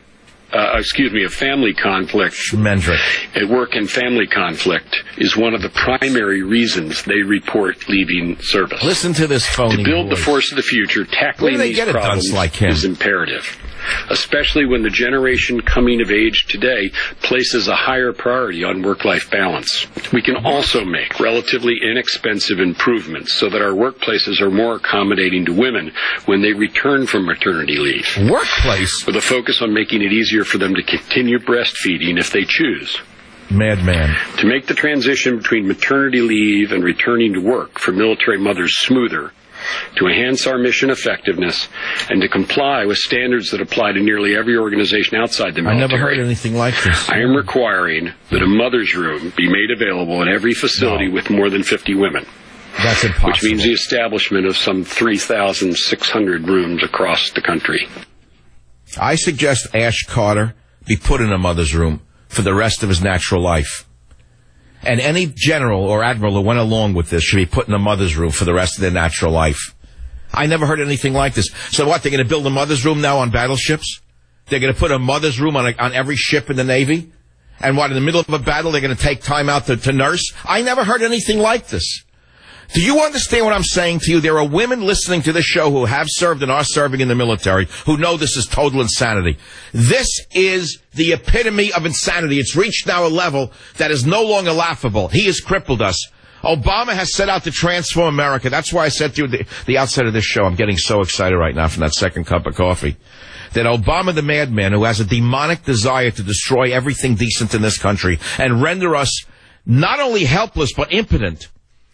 of family conflict at work and family conflict is one of the primary reasons they report leaving service. Listen to this phony To build voice. the force of the future, tackling these problems is imperative, especially when the generation coming of age today places a higher priority on work-life balance. We can also make relatively inexpensive improvements so that our workplaces are more accommodating to women when they return from maternity leave. Workplace? With a focus on making it easier for them to continue breastfeeding if they choose. Madman. To make the transition between maternity leave and returning to work for military mothers smoother, to enhance our mission effectiveness, and to comply with standards that apply to nearly every organization outside the military. I never heard anything like this. I am requiring that a mother's room be made available in every facility with more than 50 women. That's impossible. Which means the establishment of some 3,600 rooms across the country. I suggest Ash Carter be put in a mother's room for the rest of his natural life. And any general or admiral who went along with this should be put in a mother's room for the rest of their natural life. I never heard anything like this. So what, they're going to build a mother's room now on battleships? They're going to put a mother's room on every ship in the Navy? And what, in the middle of a battle, they're going to take time out to nurse? I never heard anything like this. Do you understand what I'm saying to you? There are women listening to this show who have served and are serving in the military who know this is total insanity. This is the epitome of insanity. It's reached now a level that is no longer laughable. He has crippled us. Obama has set out to transform America. That's why I said to you at the outset of this show, I'm getting so excited right now from that second cup of coffee, that Obama, the madman who has a demonic desire to destroy everything decent in this country and render us not only helpless but impotent,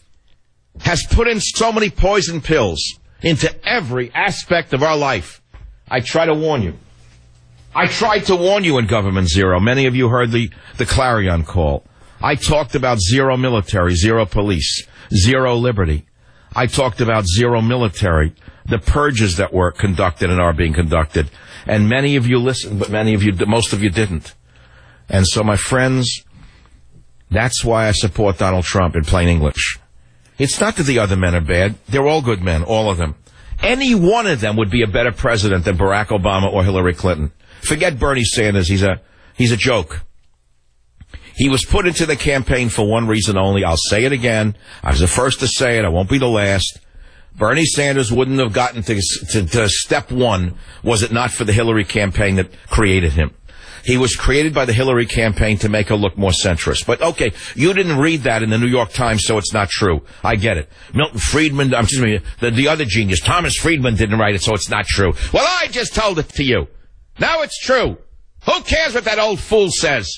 has put in so many poison pills into every aspect of our life. I try to warn you. I tried to warn you in Government Zero. Many of you heard the clarion call. I talked about zero military, zero police, zero liberty. I talked about zero military, the purges that were conducted and are being conducted. And many of you listened, but most of you didn't. And so, my friends, that's why I support Donald Trump in plain English. It's not that the other men are bad. They're all good men, all of them. Any one of them would be a better president than Barack Obama or Hillary Clinton. Forget Bernie Sanders. He's a joke. He was put into the campaign for one reason only. I'll say it again. I was the first to say it. I won't be the last. Bernie Sanders wouldn't have gotten to step one was it not for the Hillary campaign that created him. He was created by the Hillary campaign to make her look more centrist. But, okay, you didn't read that in the New York Times, so it's not true. I get it. Milton Friedman, the other genius, Thomas Friedman didn't write it, so it's not true. Well, I just told it to you. Now it's true. Who cares what that old fool says?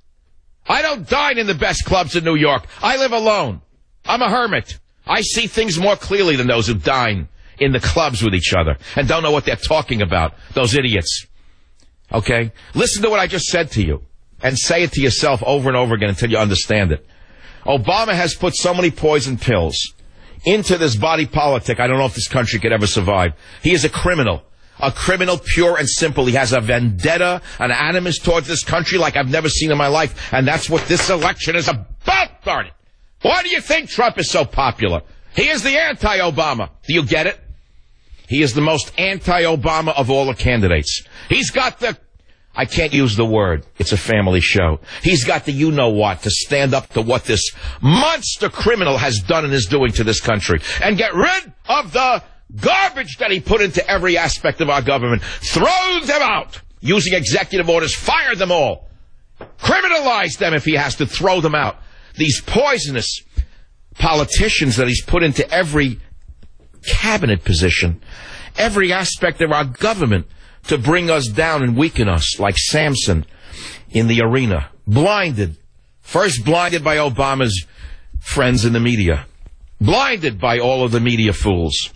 I don't dine in the best clubs in New York. I live alone. I'm a hermit. I see things more clearly than those who dine in the clubs with each other and don't know what they're talking about, those idiots. Okay? Listen to what I just said to you and say it to yourself over and over again until you understand it. Obama has put so many poison pills into this body politic, I don't know if this country could ever survive. He is a criminal pure and simple. He has a vendetta, an animus towards this country like I've never seen in my life. And that's what this election is about, darn it. Why do you think Trump is so popular? He is the anti-Obama. Do you get it? He is the most anti-Obama of all the candidates. He's got I can't use the word. It's a family show. He's got the you-know-what to stand up to what this monster criminal has done and is doing to this country. And get rid of the garbage that he put into every aspect of our government. Throw them out. Using executive orders, fire them all. Criminalize them if he has to throw them out. These poisonous politicians that he's put into every cabinet position, every aspect of our government to bring us down and weaken us like Samson in the arena. Blinded. First blinded by Obama's friends in the media. Blinded by all of the media fools.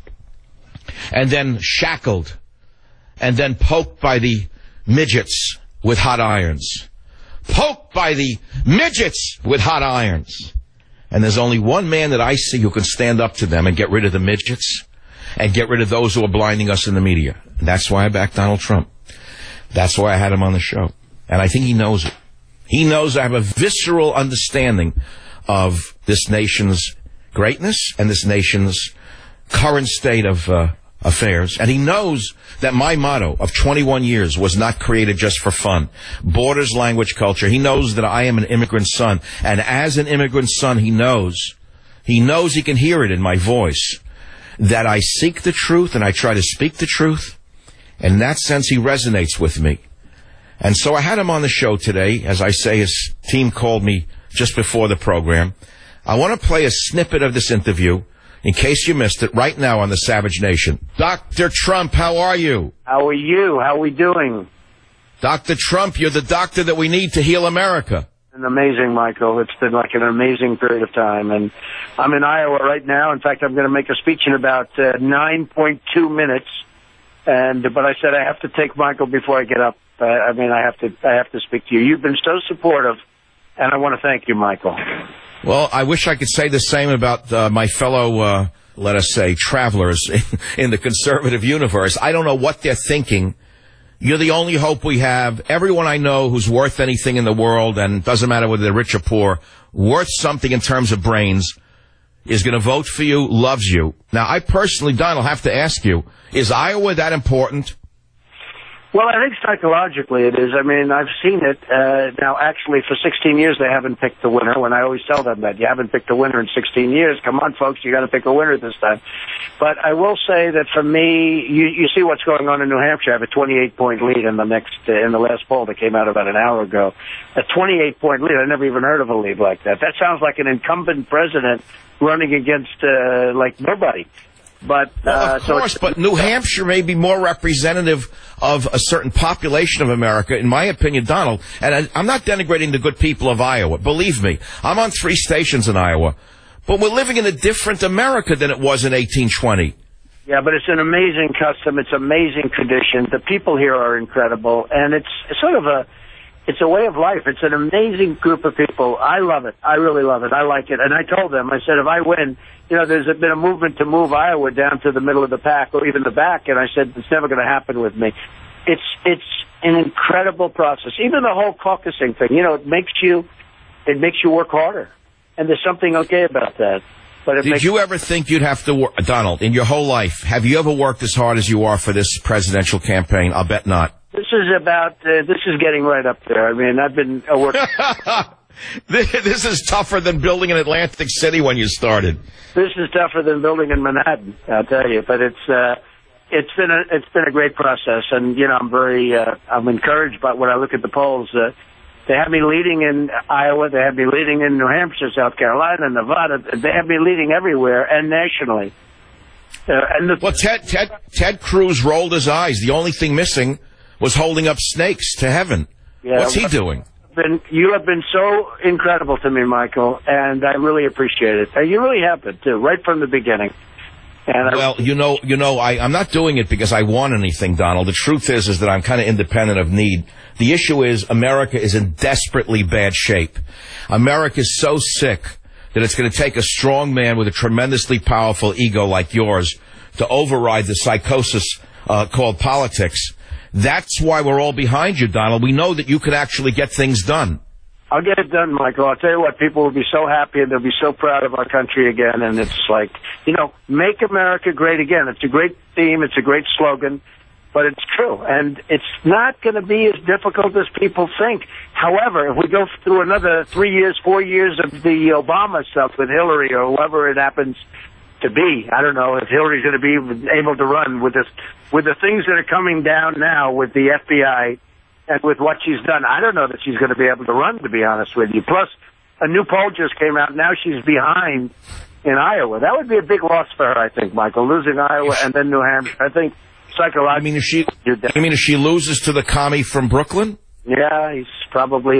And then shackled. And then poked by the midgets with hot irons. Poked by the midgets with hot irons. And there's only one man that I see who can stand up to them and get rid of the midgets and get rid of those who are blinding us in the media. And that's why I backed Donald Trump. That's why I had him on the show. And I think he knows it. He knows I have a visceral understanding of this nation's greatness and this nation's current state of affairs. And he knows that my motto of 21 years was not created just for fun. Borders, language, culture. He knows that I am an immigrant son. And as an immigrant son, he knows he can hear it in my voice, that I seek the truth and I try to speak the truth. In that sense, he resonates with me. And so I had him on the show today. As I say, his team called me just before the program. I want to play a snippet of this interview in case you missed it right now on the Savage Nation. Dr. Trump, how are you? How are you? How are we doing? Dr. Trump, you're the doctor that we need to heal America. It's amazing, Michael. It's been like an amazing period of time. And I'm in Iowa right now. In fact, I'm going to make a speech in about 9.2 minutes. But I said I have to take Michael before I get up. I have to speak to you. You've been so supportive, and I want to thank you, Michael. Well, I wish I could say the same about my fellow, let us say, travelers in the conservative universe. I don't know what they're thinking You're the only hope we have. Everyone I know who's worth anything in the world, and doesn't matter whether they're rich or poor, worth something in terms of brains, is going to vote for you, loves you. Now, I personally, Donald, have to ask you, is Iowa that important? Well, I think psychologically it is. I mean, I've seen it. Now, actually, for 16 years, they haven't picked the winner, when I always tell them that. You haven't picked a winner in 16 years. Come on, folks, you got to pick a winner this time. But I will say that for me, you see what's going on in New Hampshire. I have a 28-point lead in the last poll that came out about an hour ago. A 28-point lead. I never even heard of a lead like that. That sounds like an incumbent president running against, like, nobody. But, well, of course, but New Hampshire may be more representative of a certain population of America, in my opinion, Donald. And I'm not denigrating the good people of Iowa. Believe me, I'm on 3 stations in Iowa. But we're living in a different America than it was in 1820. Yeah, but it's an amazing custom. It's amazing tradition. The people here are incredible. And it's sort of it's a way of life. It's an amazing group of people. I love it. I really love it. I like it. And I told them, I said, if I win, you know, there's been a movement to move Iowa down to the middle of the pack or even the back. And I said, it's never going to happen with me. It's an incredible process. Even the whole caucusing thing, you know, it makes you work harder. And there's something okay about that. But did you ever think you'd have to work, Donald, in your whole life, have you ever worked as hard as you are for this presidential campaign? I'll bet not. This is getting right up there. I mean, I've been working. This is tougher than building in Atlantic City when you started. This is tougher than building in Manhattan, I'll tell you. But it's been a great process, and you know, I'm encouraged by when I look at the polls. They have me leading in Iowa. They have me leading in New Hampshire, South Carolina, Nevada. They have me leading everywhere and nationally. Well, Ted Cruz rolled his eyes. The only thing missing was holding up snakes to heaven. Yeah, what's he doing? You have been so incredible to me, Michael, and I really appreciate it. You really have been, too, right from the beginning. And well, I'm not doing it because I want anything, Donald. The truth is that I'm kind of independent of need. The issue is America is in desperately bad shape. America is so sick that it's going to take a strong man with a tremendously powerful ego like yours to override the psychosis called politics. That's why we're all behind you, Donald. We know that you can actually get things done. I'll get it done, Michael. I'll tell you what, people will be so happy and they'll be so proud of our country again. And it's like, you know, make America great again. It's a great theme. It's a great slogan, but it's true. And it's not going to be as difficult as people think. However, if we go through another 3 years, 4 years of the Obama stuff with Hillary or whoever it happens to be, I don't know if Hillary's going to be able to run with this, with the things that are coming down now with the FBI and with what she's done. I don't know that she's going to be able to run, to be honest with you. Plus, a new poll just came out. Now she's behind in Iowa. That would be a big loss for her, I think, Michael, losing Iowa and then New Hampshire. I think psychologically. I mean, if she loses to the commie from Brooklyn? Yeah, he's probably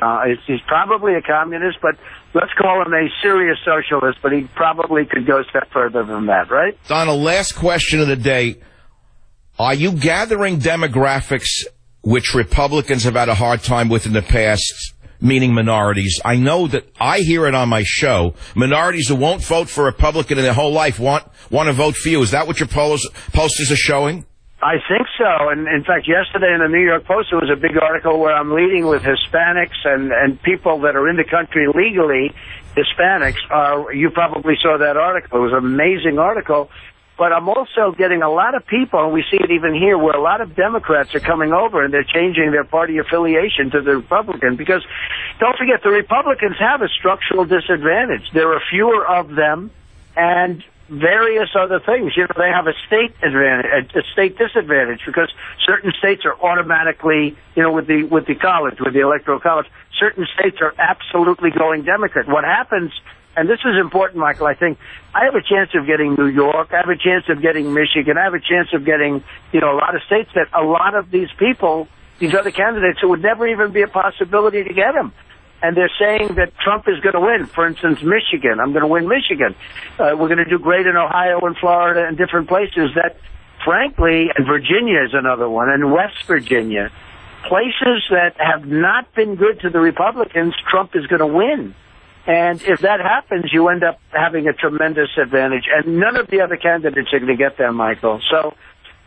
a communist, but let's call him a serious socialist, but he probably could go a step further than that, right? Donald, last question of the day. Are you gathering demographics which Republicans have had a hard time with in the past, meaning minorities? I know that I hear it on my show. Minorities who won't vote for a Republican in their whole life want to vote for you. Is that what your posters are showing? I think so. And in fact, yesterday in the New York Post, there was a big article where I'm leading with Hispanics and people that are in the country legally. Hispanics are, you probably saw that article. It was an amazing article. But I'm also getting a lot of people, and we see it even here, where a lot of Democrats are coming over and they're changing their party affiliation to the Republican. Because don't forget, the Republicans have a structural disadvantage. There are fewer of them, and various other things. You know, they have a state advantage, a state disadvantage, because certain states are automatically, you know, with the college, with the electoral college, certain states are absolutely going Democrat. What happens, and this is important, Michael, I think, I have a chance of getting New York, I have a chance of getting Michigan, I have a chance of getting, you know, a lot of states that a lot of these people, these other candidates, it would never even be a possibility to get them. And they're saying that Trump is going to win. For instance, Michigan. I'm going to win Michigan. We're going to do great in Ohio and Florida and different places that, frankly, and Virginia is another one, and West Virginia, places that have not been good to the Republicans, Trump is going to win. And if that happens, you end up having a tremendous advantage. And none of the other candidates are going to get there, Michael. So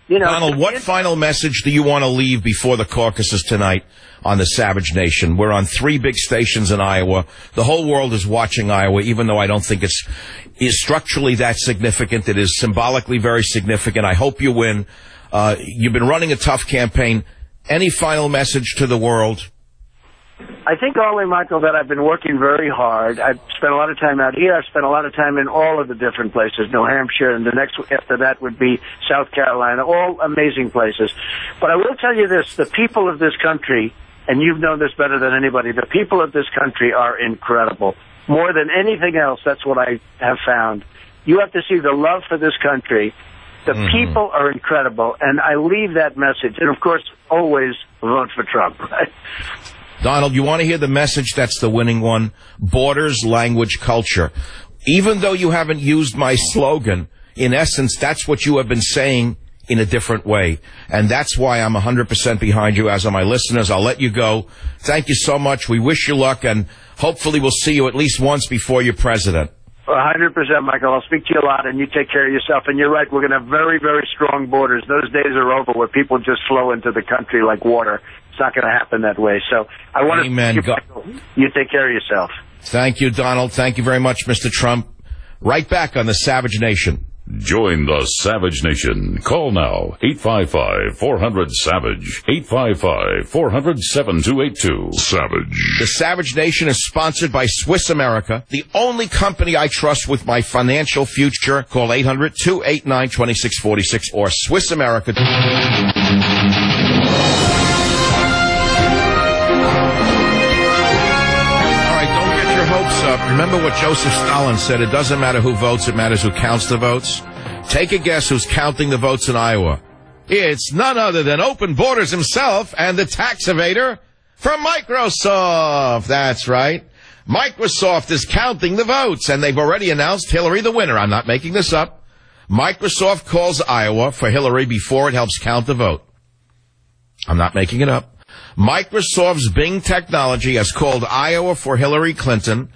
Donald, what final message do you want to leave before the caucuses tonight on the Savage Nation? We're on 3 big stations in Iowa. The whole world is watching Iowa, even though I don't think it's structurally that significant. It is symbolically very significant. I hope you win. You've been running a tough campaign. Any final message to the world? I think only, Michael, that I've been working very hard. I've spent a lot of time out here. I've spent a lot of time in all of the different places, New Hampshire, and the next after that would be South Carolina, all amazing places. But I will tell you this, the people of this country, and you've known this better than anybody, the people of this country are incredible. More than anything else, that's what I have found. You have to see the love for this country. The people are incredible, and I leave that message. And, of course, always vote for Trump, right? Donald, you want to hear the message that's the winning one? Borders, language, culture. Even though you haven't used my slogan, in essence, that's what you have been saying in a different way. And that's why I'm 100% behind you, as are my listeners. I'll let you go. Thank you so much. We wish you luck, and hopefully we'll see you at least once before you're president. 100%, Michael. I'll speak to you a lot, and you take care of yourself. And you're right, we're going to have very, very strong borders. Those days are over where people just flow into the country like water. It's not going to happen that way. So I want to thank you, Michael. You take care of yourself. Thank you, Donald. Thank you very much, Mr. Trump. Right back on the Savage Nation. Join the Savage Nation. Call now, 855-400-SAVAGE, 855-400-7282. Savage. The Savage Nation is sponsored by Swiss America, the only company I trust with my financial future. Call 800-289-2646 or Swiss America. All right, don't get your hopes up. Remember what Joseph Stalin said, it doesn't matter who votes, it matters who counts the votes. Take a guess who's counting the votes in Iowa. It's none other than Open Borders himself and the tax evader from Microsoft. That's right. Microsoft is counting the votes, and they've already announced Hillary the winner. I'm not making this up. Microsoft calls Iowa for Hillary before it helps count the vote. I'm not making it up. Microsoft's Bing technology has called Iowa for Hillary Clinton.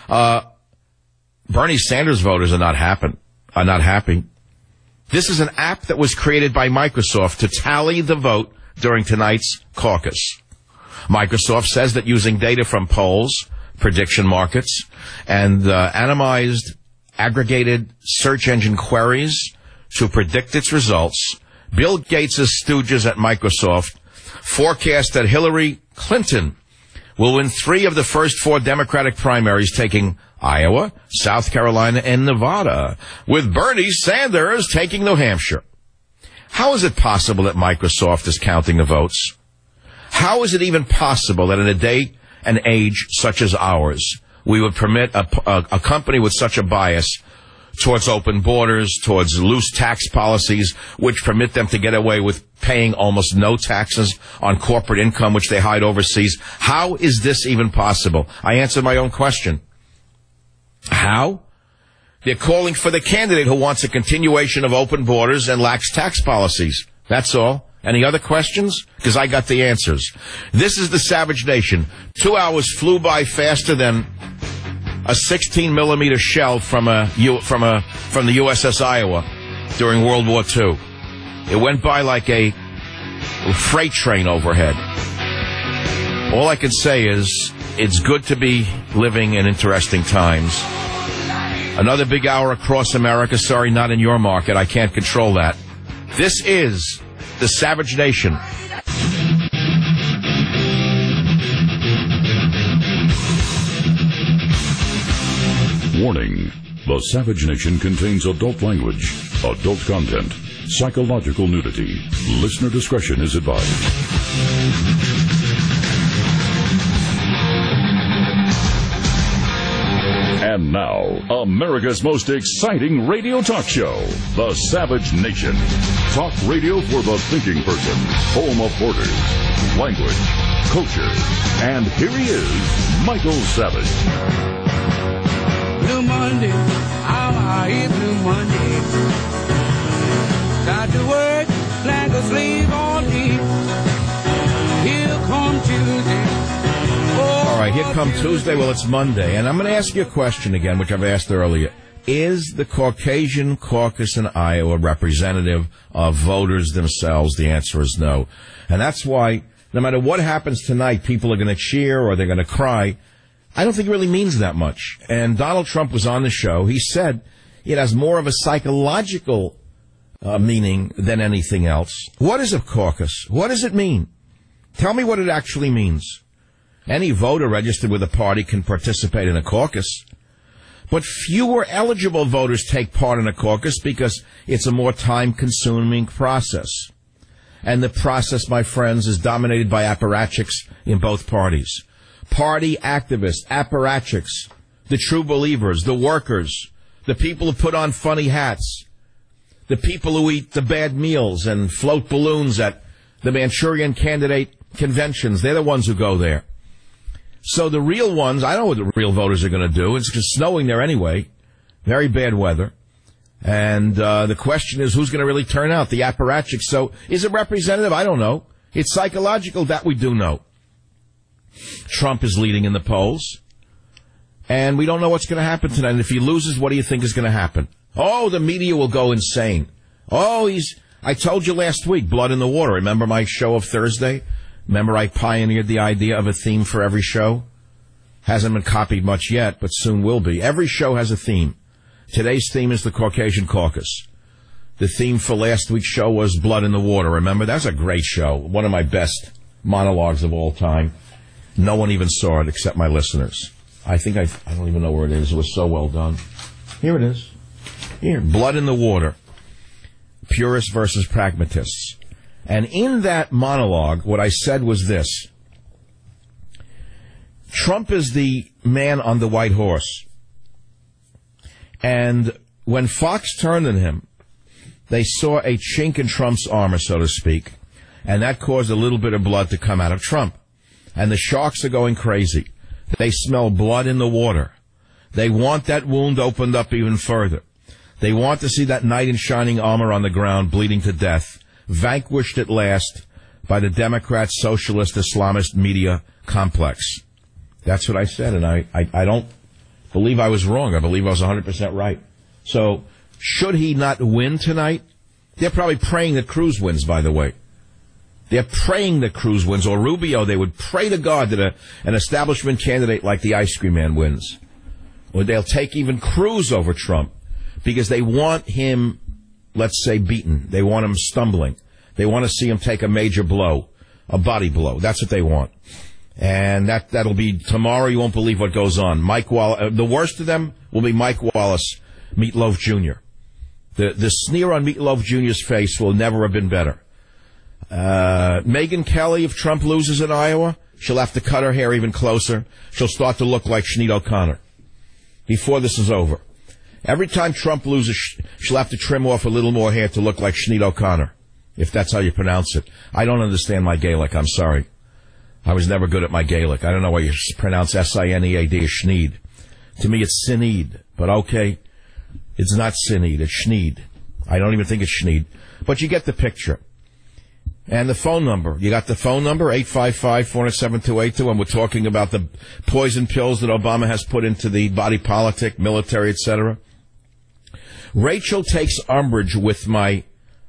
Bernie Sanders voters are not happy. This is an app that was created by Microsoft to tally the vote during tonight's caucus. Microsoft says that using data from polls, prediction markets, and anonymized aggregated search engine queries to predict its results, Bill Gates' stooges at Microsoft forecast that Hillary Clinton will win 3 of the first 4 Democratic primaries, taking Iowa, South Carolina, and Nevada, with Bernie Sanders taking New Hampshire. How is it possible that Microsoft is counting the votes? How is it even possible that in a day and age such as ours, we would permit a company with such a bias towards open borders, towards loose tax policies, which permit them to get away with paying almost no taxes on corporate income, which they hide overseas? How is this even possible? I answered my own question. How? They're calling for the candidate who wants a continuation of open borders and lax tax policies. That's all. Any other questions? Because I got the answers. This is the Savage Nation. 2 hours flew by faster than a 16-millimeter shell from the USS Iowa during World War II. It went by like a freight train overhead. All I can say is it's good to be living in interesting times. Another big hour across America. Sorry, not in your market. I can't control that. This is the Savage Nation. Warning. The Savage Nation contains adult language, adult content, psychological nudity. Listener discretion is advised. And now, America's most exciting radio talk show, The Savage Nation. Talk radio for the thinking person, home of borders, language, culture. And here he is, Michael Savage. Blue Monday, how I hate Blue Monday. Got to work like a slave all day. Here come Tuesday. All right, here come Tuesday. Well, it's Monday, and I'm going to ask you a question again, which I've asked earlier. Is the Caucasian caucus in Iowa representative of voters themselves? The answer is no. And that's why, no matter what happens tonight, people are going to cheer or they're going to cry. I don't think it really means that much. And Donald Trump was on the show. He said it has more of a psychological meaning than anything else. What is a caucus? What does it mean? Tell me what it actually means. Any voter registered with a party can participate in a caucus. But fewer eligible voters take part in a caucus because it's a more time-consuming process. And the process, my friends, is dominated by apparatchiks in both parties. Party activists, apparatchiks, the true believers, the workers, the people who put on funny hats, the people who eat the bad meals and float balloons at the Manchurian Candidate conventions. They're the ones who go there. So the real ones, I don't know what the real voters are going to do. It's just snowing there anyway. Very bad weather. And the question is, who's going to really turn out? The apparatchiks. So is it representative? I don't know. It's psychological. That we do know. Trump is leading in the polls. And we don't know what's going to happen tonight. And if he loses, what do you think is going to happen? Oh, the media will go insane. Oh, I told you last week, blood in the water. Remember my show of Thursday? Remember I pioneered the idea of a theme for every show? Hasn't been copied much yet, but soon will be. Every show has a theme. Today's theme is the Caucasian caucus. The theme for last week's show was blood in the water. Remember? That's a great show. One of my best monologues of all time. No one even saw it except my listeners. I don't even know where it is. It was so well done. Here it is. Here. Blood in the water. Purists versus pragmatists. And in that monologue, what I said was this. Trump is the man on the white horse. And when Fox turned on him, they saw a chink in Trump's armor, so to speak. And that caused a little bit of blood to come out of Trump. And the sharks are going crazy. They smell blood in the water. They want that wound opened up even further. They want to see that knight in shining armor on the ground bleeding to death, vanquished at last by the Democrat, socialist, Islamist media complex. That's what I said, and I don't believe I was wrong. I believe I was 100% right. So, should he not win tonight? They're probably praying that Cruz wins, by the way. They're praying that Cruz wins, or Rubio. They would pray to God that an establishment candidate like the Ice Cream Man wins. Or they'll take even Cruz over Trump, because they want him, let's say, beaten. They want him stumbling. They want to see him take a major blow, a body blow. That's what they want. And that'll be tomorrow. You won't believe what goes on. The worst of them will be Mike Wallace, Meatloaf Jr. The sneer on Meatloaf Jr.'s face will never have been better. Megyn Kelly, if Trump loses in Iowa, she'll have to cut her hair even closer. She'll start to look like Sinead O'Connor before this is over. Every time Trump loses, she'll have to trim off a little more hair to look like Sinead O'Connor, if that's how you pronounce it. I don't understand my Gaelic. I'm sorry. I was never good at my Gaelic. I don't know why you pronounce S-I-N-E-A-D as Sinead. To me, it's Sinead. But okay, it's not Sinead. It's Schneed. I don't even think it's Schneed. But you get the picture. And the phone number. You got the phone number, 855-407-282, and we're talking about the poison pills that Obama has put into the body politic, military, etc. Rachel takes umbrage with my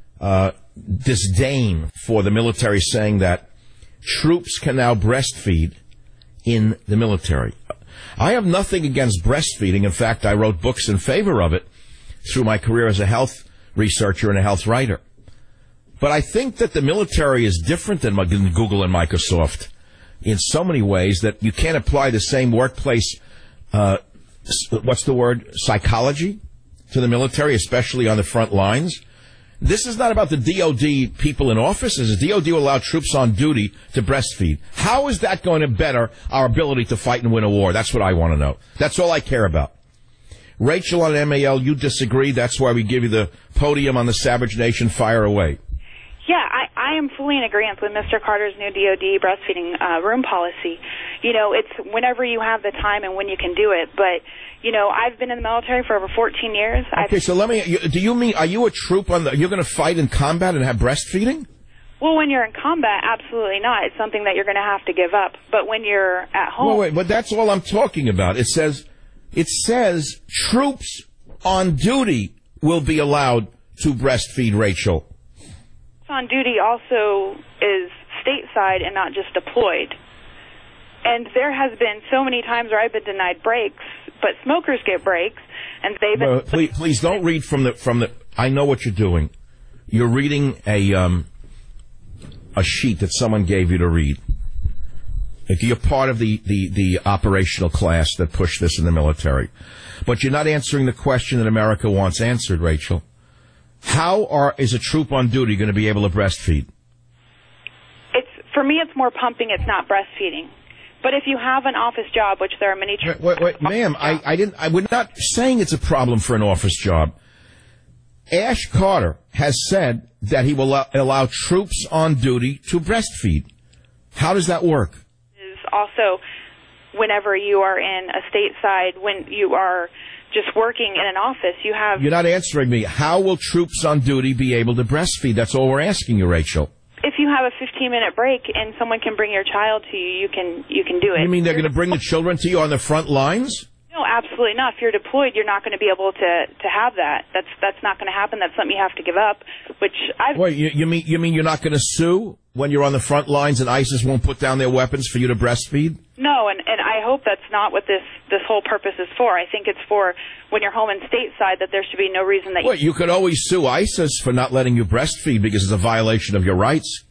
disdain for the military, saying that troops can now breastfeed in the military. I have nothing against breastfeeding. In fact, I wrote books in favor of it through my career as a health researcher and a health writer. But I think that the military is different than Google and Microsoft in so many ways that you can't apply the same workplace, psychology to the military, especially on the front lines. This is not about the DOD people in offices. The DOD will allow troops on duty to breastfeed. How is that going to better our ability to fight and win a war? That's what I want to know. That's all I care about. Rachel on MAL, you disagree. That's why we give you the podium on the Savage Nation. Fire away. Yeah, I am fully in agreement with Mr. Carter's new DOD breastfeeding room policy. You know, it's whenever you have the time and when you can do it. But, you know, I've been in the military for over 14 years. Okay, so let me, do you mean, are you a troop you're going to fight in combat and have breastfeeding? Well, when you're in combat, absolutely not. It's something that you're going to have to give up. But when you're at home. Wait, but that's all I'm talking about. It says troops on duty will be allowed to breastfeed, Rachel? On duty also is stateside and not just deployed. And there has been so many times where I've been denied breaks, but smokers get breaks, and they've been... Please don't read from the... I know what you're doing. You're reading a sheet that someone gave you to read. If you're part of the operational class that pushed this in the military. But you're not answering the question that America wants answered, Rachel. How is a troop on duty going to be able to breastfeed? For me, it's more pumping. It's not breastfeeding. But if you have an office job, which there are many... Wait, ma'am, we're not saying it's a problem for an office job. Ash Carter has said that he will allow troops on duty to breastfeed. How does that work? Also, whenever you are in a stateside, when you are just working in an office, you have... You're not answering me. How will troops on duty be able to breastfeed? That's all we're asking you, Rachel. If you have a 15-minute break and someone can bring your child to you, you can do it. You mean they're going to bring the children to you on the front lines? No, absolutely not. If you're deployed, you're not going to be able to have that. That's not going to happen. That's something you have to give up. Which I've... Wait, you mean you're not going to sue when you're on the front lines and ISIS won't put down their weapons for you to breastfeed? No, and I hope that's not what this whole purpose is for. I think it's for when you're home in stateside that there should be no reason that... You could always sue ISIS for not letting you breastfeed because it's a violation of your rights.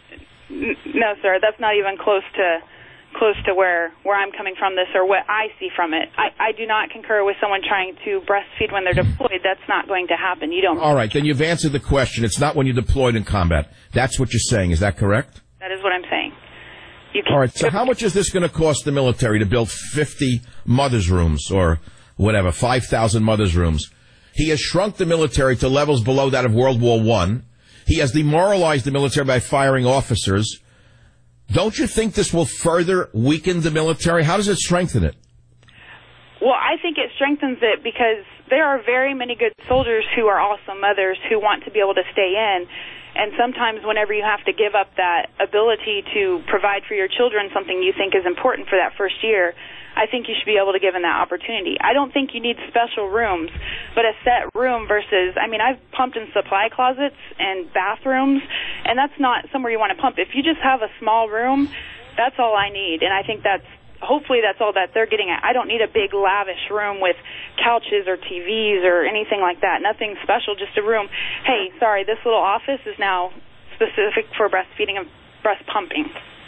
No, sir, that's not even close to where I'm coming from this or what I see from it. I do not concur with someone trying to breastfeed when they're deployed. That's not going to happen. You don't... All right, then you've answered the question. It's not when you're deployed in combat. That's what you're saying. Is that correct? That is what I'm saying. All right, so how much is this going to cost the military to build 50 mothers' rooms or whatever, 5,000 mothers' rooms? He has shrunk the military to levels below that of World War I. He has demoralized the military by firing officers. Don't you think this will further weaken the military? How does it strengthen it? Well, I think it strengthens it because there are very many good soldiers who are also mothers who want to be able to stay in. And sometimes whenever you have to give up that ability to provide for your children something you think is important for that first year, I think you should be able to give them that opportunity. I don't think you need special rooms, but a set room versus, I've pumped in supply closets and bathrooms, and that's not somewhere you want to pump. If you just have a small room, that's all I need, and I think hopefully that's all that they're getting at. I don't need a big lavish room with couches or TVs or anything like that. Nothing special, just a room. Hey, sorry, this little office is now specific for breastfeeding and breast pumping.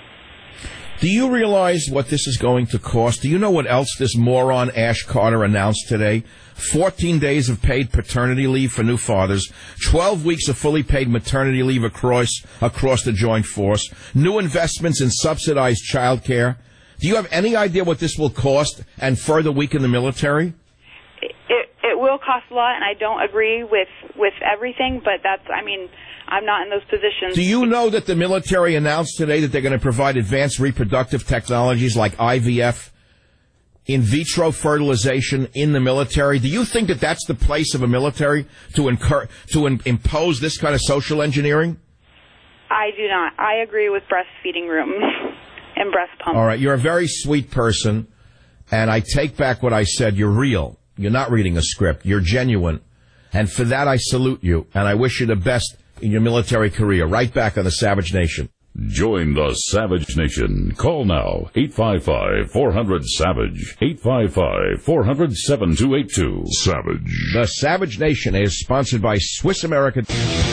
Do you realize what this is going to cost? Do you know what else this moron Ash Carter announced today? 14 days of paid paternity leave for new fathers, 12 weeks of fully paid maternity leave across the joint force, new investments in subsidized child care. Do you have any idea what this will cost and further weaken the military? It will cost a lot, and I don't agree with everything, but I'm not in those positions. Do you know that the military announced today that they're going to provide advanced reproductive technologies like IVF, in vitro fertilization in the military? Do you think that that's the place of a military to impose this kind of social engineering? I do not. I agree with breastfeeding rooms and breast pumps. All right, you're a very sweet person, and I take back what I said. You're real. You're not reading a script. You're genuine. And for that, I salute you, and I wish you the best in your military career. Right back on the Savage Nation. Join the Savage Nation. Call now, 855-400-SAVAGE, 855-400-7282. Savage. The Savage Nation is sponsored by Swiss American.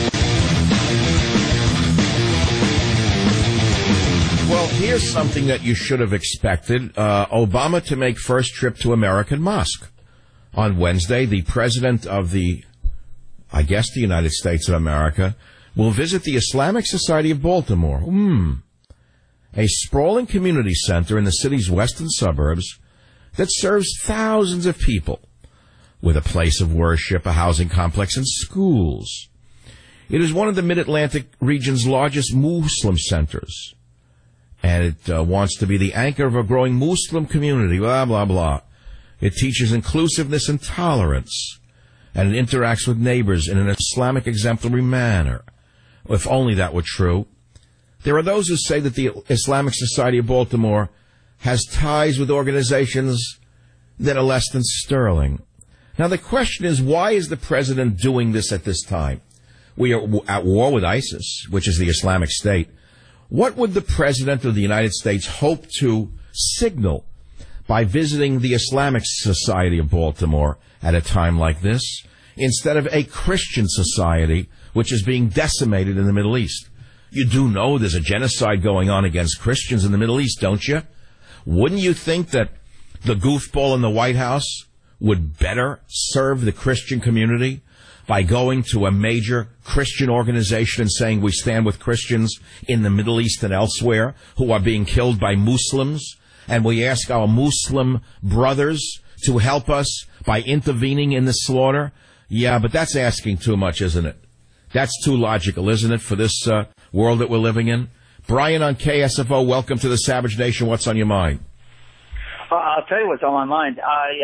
Well, here's something that you should have expected. Obama to make first trip to American Mosque. On Wednesday, the president of the United States of America, will visit the Islamic Society of Baltimore, a sprawling community center in the city's western suburbs that serves thousands of people with a place of worship, a housing complex, and schools. It is one of the Mid-Atlantic region's largest Muslim centers, and it wants to be the anchor of a growing Muslim community, blah, blah, blah. It teaches inclusiveness and tolerance, and it interacts with neighbors in an Islamic exemplary manner. If only that were true. There are those who say that the Islamic Society of Baltimore has ties with organizations that are less than sterling. Now, the question is, why is the president doing this at this time? We are at war with ISIS, which is the Islamic State. What would the president of the United States hope to signal by visiting the Islamic Society of Baltimore at a time like this, instead of a Christian society which is being decimated in the Middle East? You do know there's a genocide going on against Christians in the Middle East, don't you? Wouldn't you think that the goofball in the White House would better serve the Christian community by going to a major Christian organization and saying we stand with Christians in the Middle East and elsewhere who are being killed by Muslims, and we ask our Muslim brothers to help us by intervening in the slaughter? Yeah, but that's asking too much, isn't it? That's too logical, isn't it, for this world that we're living in? Brian on KSFO, welcome to the Savage Nation. What's on your mind? I'll tell you what's on my mind.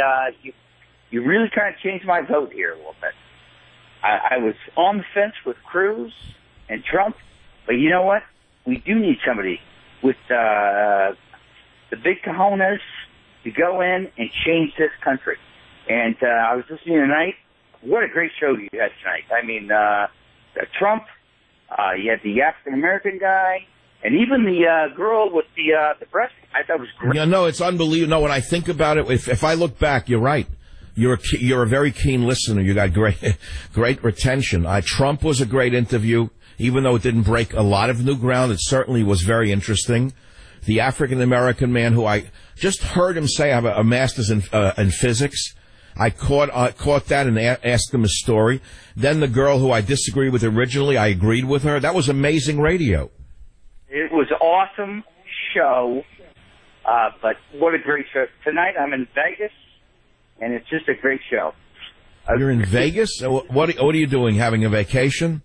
You really kind of changed my vote here a little bit. I was on the fence with Cruz and Trump, but you know what? We do need somebody with the big cojones to go in and change this country. And I was listening tonight. What a great show you had tonight. I mean, Trump, you had the African-American guy, and even the girl with the breast. I thought it was great. Yeah, no, it's unbelievable. No, when I think about it, if I look back, you're right. You're a very keen listener. You got great retention. Trump was a great interview, even though it didn't break a lot of new ground. It certainly was very interesting. The African-American man who I just heard him say I have a master's in physics. I caught that and asked him his story. Then the girl who I disagreed with originally, I agreed with her. That was amazing radio. It was an awesome show, but what a great show. Tonight I'm in Vegas, and it's just a great show. You're in Vegas? What are you doing, having a vacation?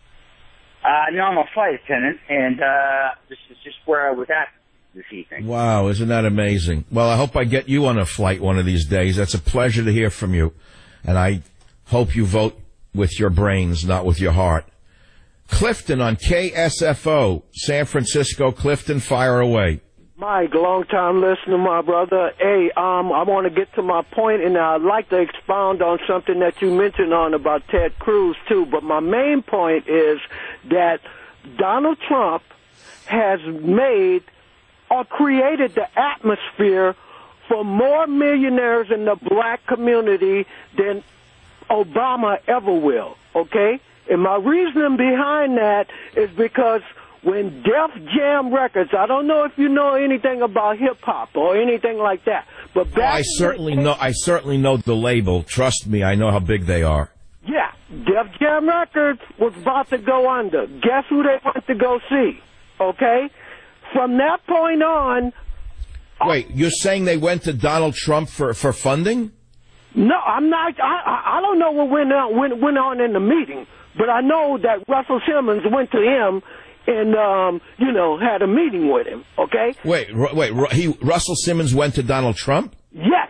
No, I'm a flight attendant, and this is just where I was at this evening. Wow, isn't that amazing? Well, I hope I get you on a flight one of these days. That's a pleasure to hear from you. And I hope you vote with your brains, not with your heart. Clifton on KSFO, San Francisco. Clifton, fire away. Mike, long-time listener, my brother. Hey, I want to get to my point, and I'd like to expound on something that you mentioned on about Ted Cruz, too. But my main point is that Donald Trump has made or created the atmosphere for more millionaires in the black community than Obama ever will, okay? And my reasoning behind that is because when Def Jam Records, I don't know if you know anything about hip-hop or anything like that, but back I certainly know the label. Trust me, I know how big they are. Yeah, Def Jam Records was about to go under. Guess who they went to go see, okay? From that point on... Wait, you're saying they went to Donald Trump for funding? No, I'm not. I don't know what went on in the meeting, but I know that Russell Simmons went to him and, had a meeting with him, okay? Wait, Russell Simmons went to Donald Trump? Yes.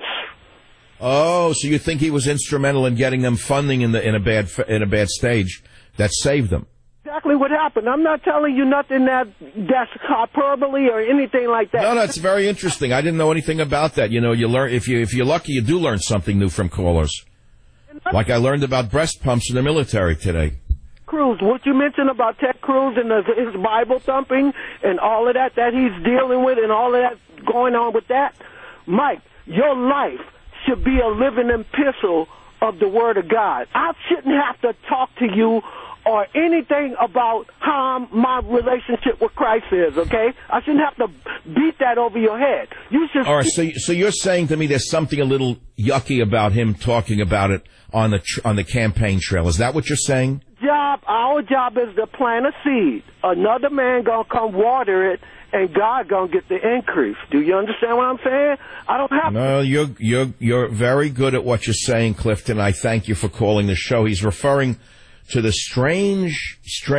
Oh, so you think he was instrumental in getting them funding in a bad stage that saved them? Exactly what happened. I'm not telling you nothing that's hyperbole or anything like that. No, it's very interesting. I didn't know anything about that. You know, you learn if you're lucky, you do learn something new from callers. Like I learned about breast pumps in the military today. Cruz, what you mentioned about Ted Cruz and his Bible thumping and all of that he's dealing with and all of that going on with that, Mike, your life should be a living epistle of the Word of God. I shouldn't have to talk to you or anything about how my relationship with Christ is, okay? I shouldn't have to beat that over your head. You should. All right, so you're saying to me there's something a little yucky about him talking about it on the campaign trail. Is that what you're saying? Our job is to plant a seed. Another man gonna come water it, and God gonna get the increase. Do you understand what I'm saying? I don't have. No, you're very good at what you're saying, Clifton. I thank you for calling the show. He's referring to the strange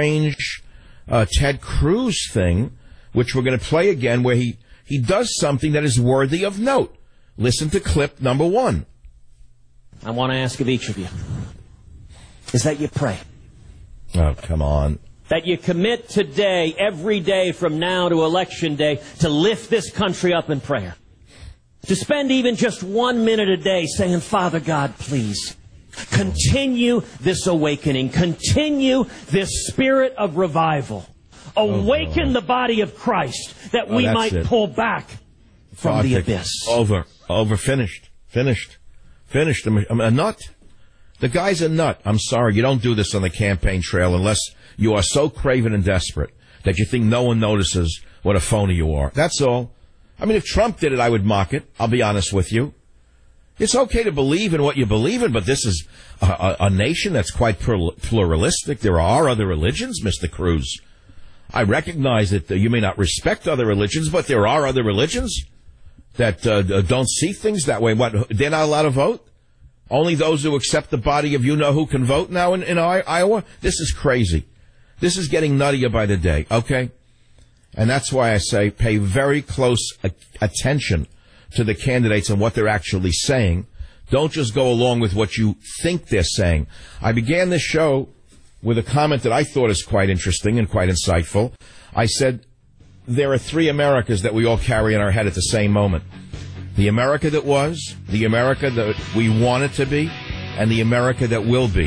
Ted Cruz thing, which we're going to play again, where he does something that is worthy of note. Listen to clip number 1. I want to ask of each of you is that you pray. Oh, come on. That you commit today, every day from now to Election Day, to lift this country up in prayer. to spend even just 1 minute a day saying, Father God, please, continue this awakening. Continue this spirit of revival. Awaken the body of Christ that we might pull back from the abyss. Over. Finished. I'm a nut. The guy's a nut. I'm sorry. You don't do this on the campaign trail unless you are so craven and desperate that you think no one notices what a phony you are. That's all. I mean, if Trump did it, I would mock it. I'll be honest with you. It's okay to believe in what you believe in, but this is a nation that's quite pluralistic. There are other religions, Mr. Cruz. I recognize that you may not respect other religions, but there are other religions that don't see things that way. What, they're not allowed to vote? Only those who accept the body of you-know-who can vote now in Iowa? This is crazy. This is getting nuttier by the day, okay? And that's why I say pay very close attention to the candidates and what they're actually saying. Don't just go along with what you think they're saying. I began this show with a comment that I thought is quite interesting and quite insightful. I said, there are three Americas that we all carry in our head at the same moment. The America that was, the America that we want it to be, and the America that will be.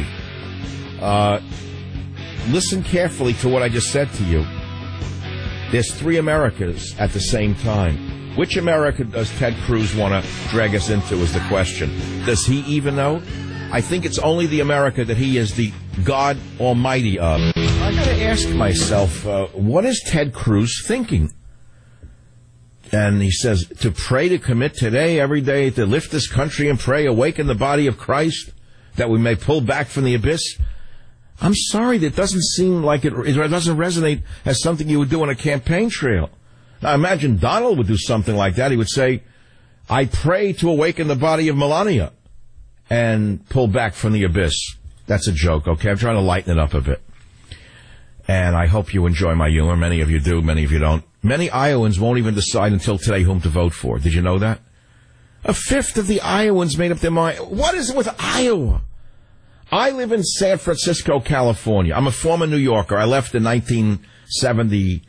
Listen carefully to what I just said to you. There's three Americas at the same time. Which America does Ted Cruz want to drag us into is the question. Does he even know? I think it's only the America that he is the God Almighty of. I got to ask myself, what is Ted Cruz thinking? And he says, to pray, to commit today, every day, to lift this country and pray, awaken the body of Christ, that we may pull back from the abyss. I'm sorry, that doesn't seem like it doesn't resonate as something you would do on a campaign trail. Now, imagine Donald would do something like that. He would say, I pray to awaken the body of Melania and pull back from the abyss. That's a joke, okay? I'm trying to lighten it up a bit. And I hope you enjoy my humor. Many of you do, many of you don't. Many Iowans won't even decide until today whom to vote for. Did you know that? A fifth of the Iowans made up their mind. What is it with Iowa? I live in San Francisco, California. I'm a former New Yorker. I left in 1970,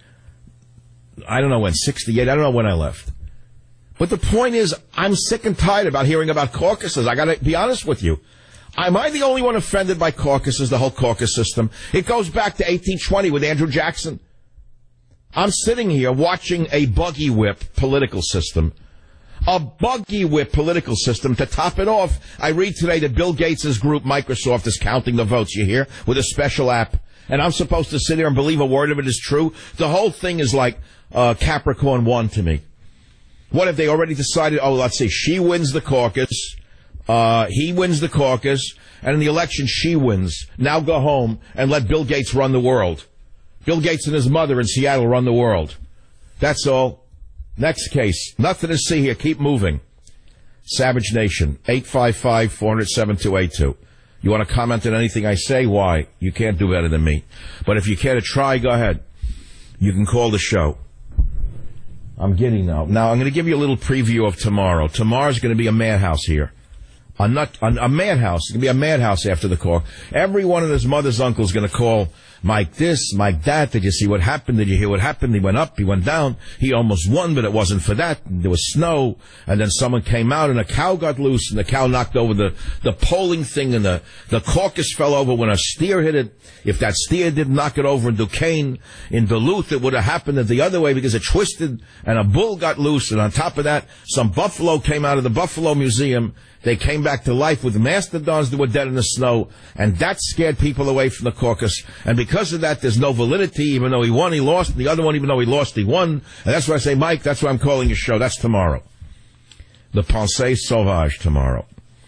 I don't know when, 68. I don't know when I left. But the point is, I'm sick and tired about hearing about caucuses. I got to be honest with you. Am I the only one offended by caucuses, the whole caucus system? It goes back to 1820 with Andrew Jackson. I'm sitting here watching a buggy whip political system. A buggy whip political system. To top it off, I read today that Bill Gates' group, Microsoft, is counting the votes, you hear, with a special app. And I'm supposed to sit here and believe a word of it is true? The whole thing is like Capricorn 1 to me. What have they already decided? Oh, let's see, she wins the caucus. He wins the caucus. And in the election, she wins. Now go home and let Bill Gates run the world. Bill Gates and his mother in Seattle run the world. That's all. Next case. Nothing to see here. Keep moving. Savage Nation. 855-400-7282. You want to comment on anything I say? Why? You can't do better than me. But if you care to try, go ahead. You can call the show. I'm giddy now. Now, I'm going to give you a little preview of tomorrow. Tomorrow's going to be a madhouse here. A madhouse. It's going to be a madhouse after the call. Every one of his mother's uncles is going to call Mike this, Mike that. Did you see what happened? Did you hear what happened? He went up, he went down. He almost won, but it wasn't for that. There was snow, and then someone came out, and a cow got loose, and the cow knocked over the polling thing, and the caucus fell over when a steer hit it. If that steer didn't knock it over in Duquesne, in Duluth, it would have happened the other way because it twisted, and a bull got loose, and on top of that, some buffalo came out of the Buffalo Museum. They came back to life with mastodons that were dead in the snow, and that scared people away from the caucus. And because of that, there's no validity. Even though he won, he lost. The other one, even though he lost, he won. And that's why I say, Mike, that's why I'm calling your show. That's tomorrow. The Pensée Sauvage tomorrow.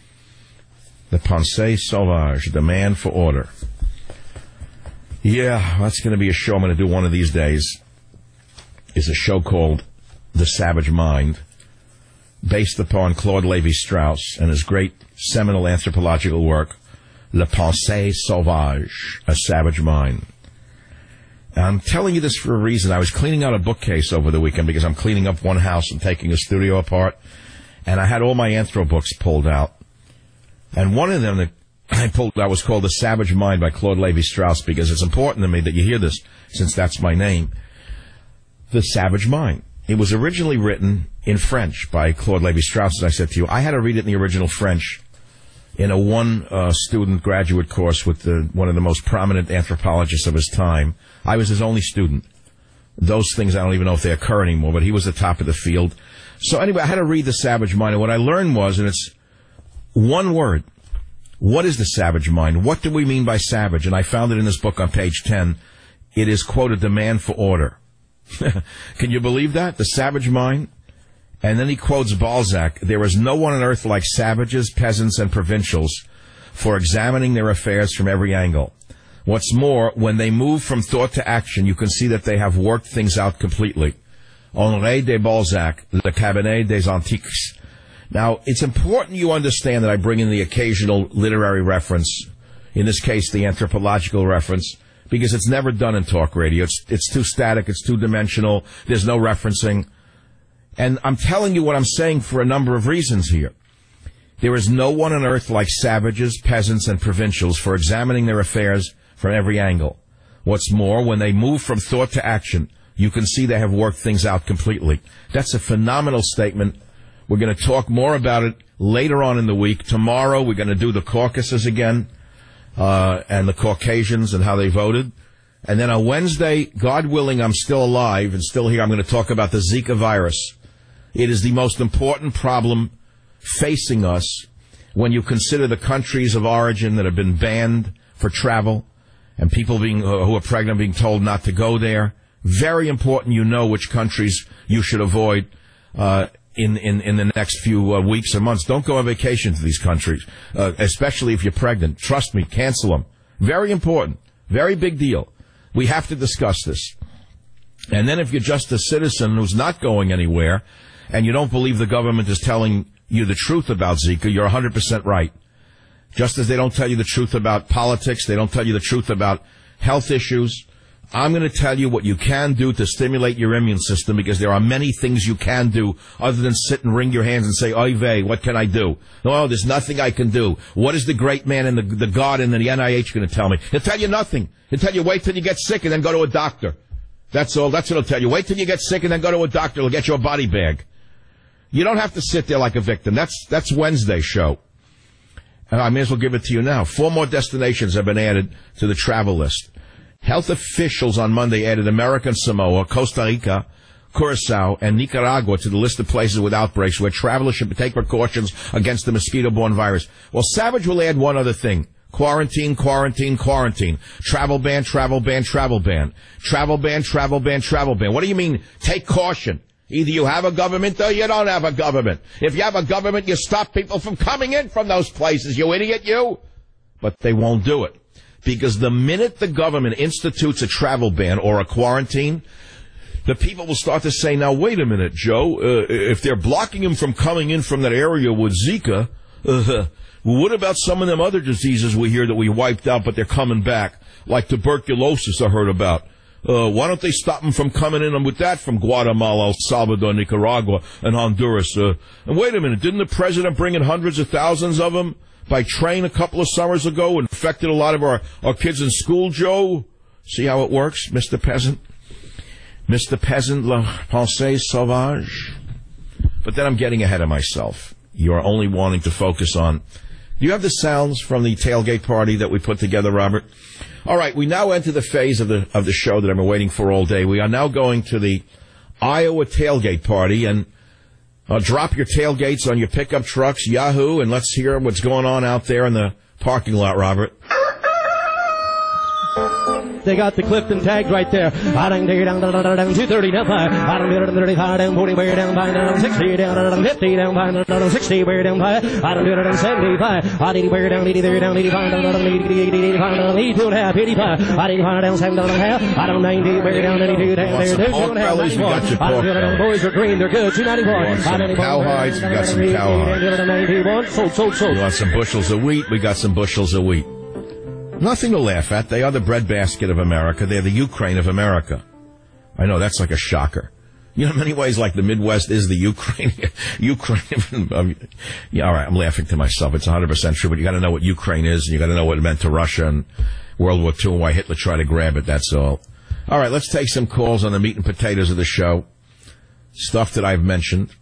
The Pensée Sauvage, the man for order. Yeah, that's going to be a show I'm going to do one of these days. It's a show called The Savage Mind, based upon Claude Lévi-Strauss and his great seminal anthropological work, Le Pensée Sauvage, A Savage Mind. And I'm telling you this for a reason. I was cleaning out a bookcase over the weekend because I'm cleaning up one house and taking a studio apart, and I had all my anthro books pulled out. And one of them that I pulled out was called The Savage Mind by Claude Lévi-Strauss, because it's important to me that you hear this, since that's my name. The Savage Mind. It was originally written in French by Claude Lévi-Strauss, as I said to you. I had to read it in the original French in a one-student graduate course with one of the most prominent anthropologists of his time. I was his only student. Those things, I don't even know if they occur anymore, but he was the top of the field. So anyway, I had to read The Savage Mind, and what I learned was, and it's one word, what is the savage mind? What do we mean by savage? And I found it in this book on page 10. It is, quote, a demand for order. Can you believe that? The savage mind? And then he quotes Balzac, there is no one on earth like savages, peasants, and provincials for examining their affairs from every angle. What's more, when they move from thought to action, you can see that they have worked things out completely. Honoré de Balzac, Le Cabinet des Antiques. Now, it's important you understand that I bring in the occasional literary reference, in this case, the anthropological reference, because it's never done in talk radio. It's too static, it's two-dimensional, there's no referencing. And I'm telling you what I'm saying for a number of reasons here. There is no one on earth like savages, peasants, and provincials for examining their affairs from every angle. What's more, when they move from thought to action, you can see they have worked things out completely. That's a phenomenal statement. We're going to talk more about it later on in the week. Tomorrow, we're going to do the caucuses again. And the Caucasians and how they voted. And then on Wednesday, God willing, I'm still alive and still here, I'm going to talk about the Zika virus. It is the most important problem facing us when you consider the countries of origin that have been banned for travel and people who are pregnant being told not to go there. Very important you know which countries you should avoid in the next few weeks or months. Don't go on vacation to these countries, especially if you're pregnant. Trust me, cancel them. Very important. Very big deal. We have to discuss this. And then if you're just a citizen who's not going anywhere and you don't believe the government is telling you the truth about Zika, you're 100% right. Just as they don't tell you the truth about politics, they don't tell you the truth about health issues. I'm going to tell you what you can do to stimulate your immune system, because there are many things you can do other than sit and wring your hands and say, oy vey, what can I do? No, there's nothing I can do. What is the great man and the God in the NIH going to tell me? He'll tell you nothing. He'll tell you wait till you get sick and then go to a doctor. That's all. That's what he'll tell you. Wait till you get sick and then go to a doctor. He'll get you a body bag. You don't have to sit there like a victim. That's Wednesday's show. And I may as well give it to you now. 4 more destinations have been added to the travel list. Health officials on Monday added American Samoa, Costa Rica, Curacao, and Nicaragua to the list of places with outbreaks where travelers should take precautions against the mosquito-borne virus. Well, Savage will add one other thing. Quarantine, quarantine, quarantine. Travel ban, travel ban, travel ban. Travel ban, travel ban, travel ban. What do you mean, take caution? Either you have a government or you don't have a government. If you have a government, you stop people from coming in from those places, you idiot, you. But they won't do it. Because the minute the government institutes a travel ban or a quarantine, the people will start to say, now, wait a minute, Joe, if they're blocking them from coming in from that area with Zika, what about some of them other diseases we hear that we wiped out, but they're coming back, like tuberculosis I heard about? Why don't they stop them from coming in with that from Guatemala, El Salvador, Nicaragua, and Honduras? And wait a minute, didn't the president bring in hundreds of thousands of them by train a couple of summers ago and infected a lot of our kids in school, Joe? See how it works, Mr. Peasant? Mr. Peasant, la pensée sauvage. But then I'm getting ahead of myself. You're only wanting to focus on... Do you have the sounds from the tailgate party that we put together, Robert? All right, we now enter the phase of the show that I've been waiting for all day. We are now going to the Iowa tailgate party, and drop your tailgates on your pickup trucks, Yahoo, and let's hear what's going on out there in the parking lot, Robert. They got the Clifton tags right there. 230 down 5, 35 down 40 way down 5, 60 down 50 down 60 way down 5, 75, 80 way down 80 there down 85 down 80 down 82 and a half 85, 85 down 7 down and a half, 90 way down 92 down there 2 and a half. Boys are green, they're good. 294. Cow hides, we got some cow hides. Sold. You want some bushels of wheat? We got some bushels of wheat. Nothing to laugh at. They are the breadbasket of America. They're the Ukraine of America. I know, that's like a shocker. You know, in many ways, like the Midwest is the Ukraine. Yeah, all right, I'm laughing to myself. It's 100% true, but you got to know what Ukraine is, and you got to know what it meant to Russia and World War II and why Hitler tried to grab it. That's all. All right, let's take some calls on the meat and potatoes of the show. stuff that I've mentioned.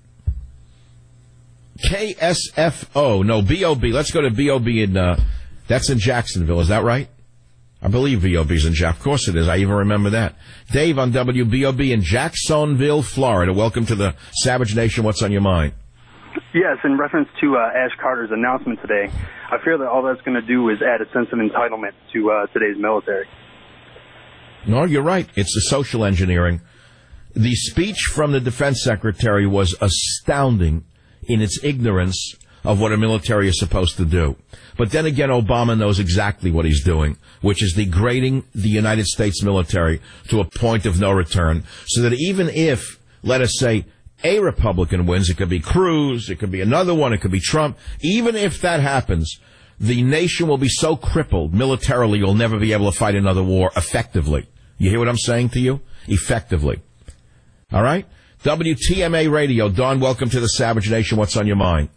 KSFO, no, B.O.B. Let's go to B.O.B. That's in Jacksonville, is that right? I believe B.O.B.'s in Jack. Of course it is. I even remember that. Dave on WBOB in Jacksonville, Florida. Welcome to the Savage Nation. What's on your mind? Yes, in reference to Ash Carter's announcement today, I fear that all that's going to do is add a sense of entitlement to today's military. No, you're right. It's the social engineering. The speech from the defense secretary was astounding in its ignorance of what a military is supposed to do. But then again, Obama knows exactly what he's doing, which is degrading the United States military to a point of no return, so that even if, let us say, a Republican wins, it could be Cruz, it could be another one, it could be Trump, even if that happens, the nation will be so crippled militarily you'll never be able to fight another war effectively. You hear what I'm saying to you? Effectively. All right? WTMA Radio. Don, welcome to the Savage Nation. What's on your mind?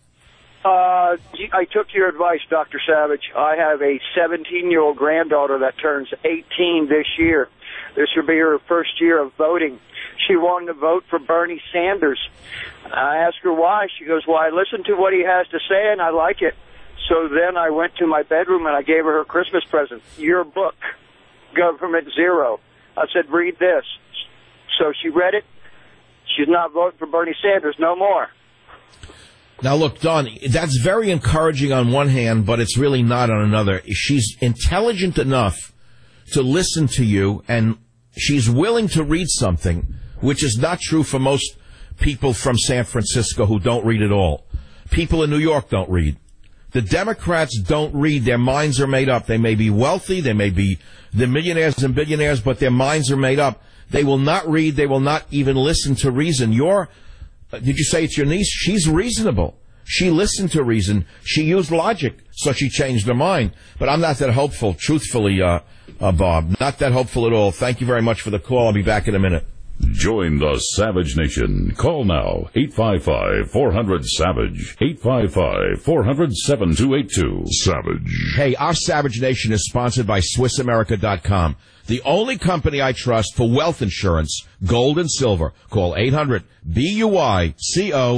I took your advice, Dr. Savage. I have a 17-year-old granddaughter that turns 18 this year. This will be her first year of voting. She wanted to vote for Bernie Sanders. I asked her why. She goes, well, I listened to what he has to say, and I like it. So then I went to my bedroom, and I gave her Christmas present, your book, Government Zero. I said, read this. So she read it. She's not voting for Bernie Sanders no more. Now, look, Don, that's very encouraging on one hand, but it's really not on another. She's intelligent enough to listen to you, and she's willing to read something, which is not true for most people from San Francisco who don't read at all. People in New York don't read. The Democrats don't read. Their minds are made up. They may be wealthy. They may be the millionaires and billionaires, but their minds are made up. They will not read. They will not even listen to reason. Did you say it's your niece? She's reasonable. She listened to reason. She used logic, so she changed her mind. But I'm not that hopeful, truthfully, Bob. Not that hopeful at all. Thank you very much for the call. I'll be back in a minute. Join the Savage Nation. Call now, 855-400-SAVAGE, 855-400-7282. Savage. Hey, our Savage Nation is sponsored by SwissAmerica.com, the only company I trust for wealth insurance, gold and silver. Call 800-BUICO.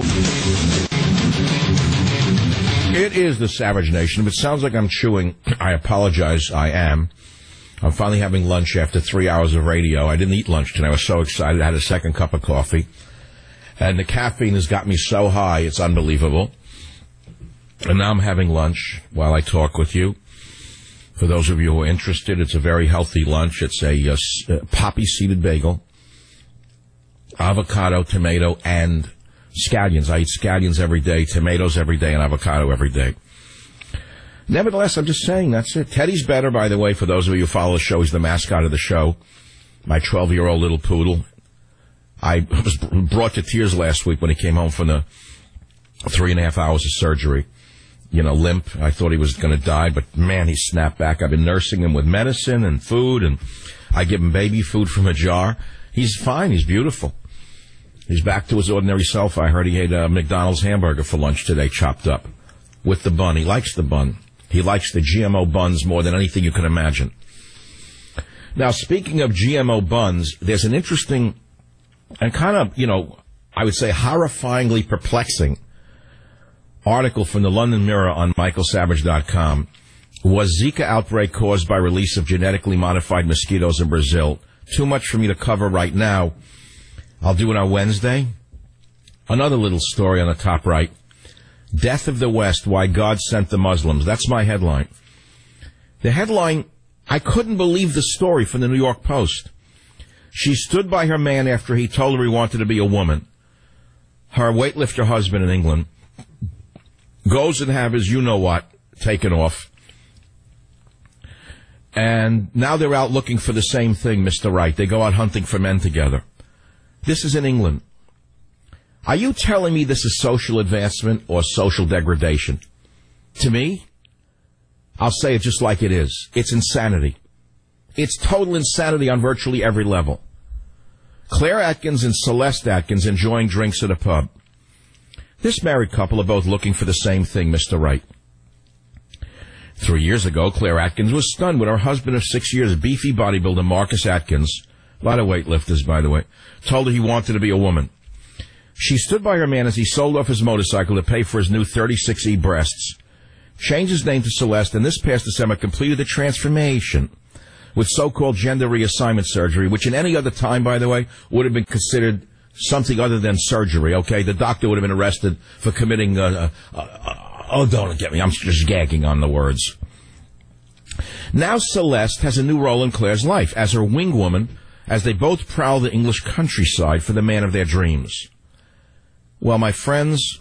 It is the Savage Nation. If it sounds like I'm chewing, I apologize. I am. I'm finally having lunch after 3 hours of radio. I didn't eat lunch tonight. I was so excited. I had a second cup of coffee. And the caffeine has got me so high, it's unbelievable. And now I'm having lunch while I talk with you. For those of you who are interested, it's a very healthy lunch. It's a poppy-seeded bagel, avocado, tomato, and scallions. I eat scallions every day, tomatoes every day, and avocado every day. Nevertheless, I'm just saying, that's it. Teddy's better, by the way, for those of you who follow the show. He's the mascot of the show, my 12-year-old little poodle. I was brought to tears last week when he came home from the 3.5 hours of surgery. Limp. I thought he was going to die, but, man, he snapped back. I've been nursing him with medicine and food, and I give him baby food from a jar. He's fine. He's beautiful. He's back to his ordinary self. I heard he ate a McDonald's hamburger for lunch today, chopped up, with the bun. He likes the bun. He likes the GMO buns more than anything you can imagine. Now, speaking of GMO buns, there's an interesting and kind of, I would say horrifyingly perplexing article from the London Mirror on michaelsavage.com. Was Zika outbreak caused by release of genetically modified mosquitoes in Brazil? Too much for me to cover right now. I'll do it on Wednesday. Another little story on the top right. Death of the West, Why God Sent the Muslims. That's my headline. The headline, I couldn't believe the story from the New York Post. She stood by her man after he told her he wanted to be a woman. Her weightlifter husband in England goes and have his you-know-what taken off. And now they're out looking for the same thing, Mr. Right. They go out hunting for men together. This is in England. Are you telling me this is social advancement or social degradation? To me, I'll say it just like it is. It's insanity. It's total insanity on virtually every level. Claire Atkins and Celeste Atkins enjoying drinks at a pub. This married couple are both looking for the same thing, Mr. Right. 3 years ago, Claire Atkins was stunned when her husband of 6 years, beefy bodybuilder Marcus Atkins, a lot of weightlifters, by the way, told her he wanted to be a woman. She stood by her man as he sold off his motorcycle to pay for his new 36E breasts, changed his name to Celeste, and this past December completed the transformation with so-called gender reassignment surgery, which in any other time, by the way, would have been considered something other than surgery, okay? The doctor would have been arrested for committing, oh, don't get me, I'm just gagging on the words. Now Celeste has a new role in Claire's life as her wing woman, as they both prowl the English countryside for the man of their dreams. Well, my friends,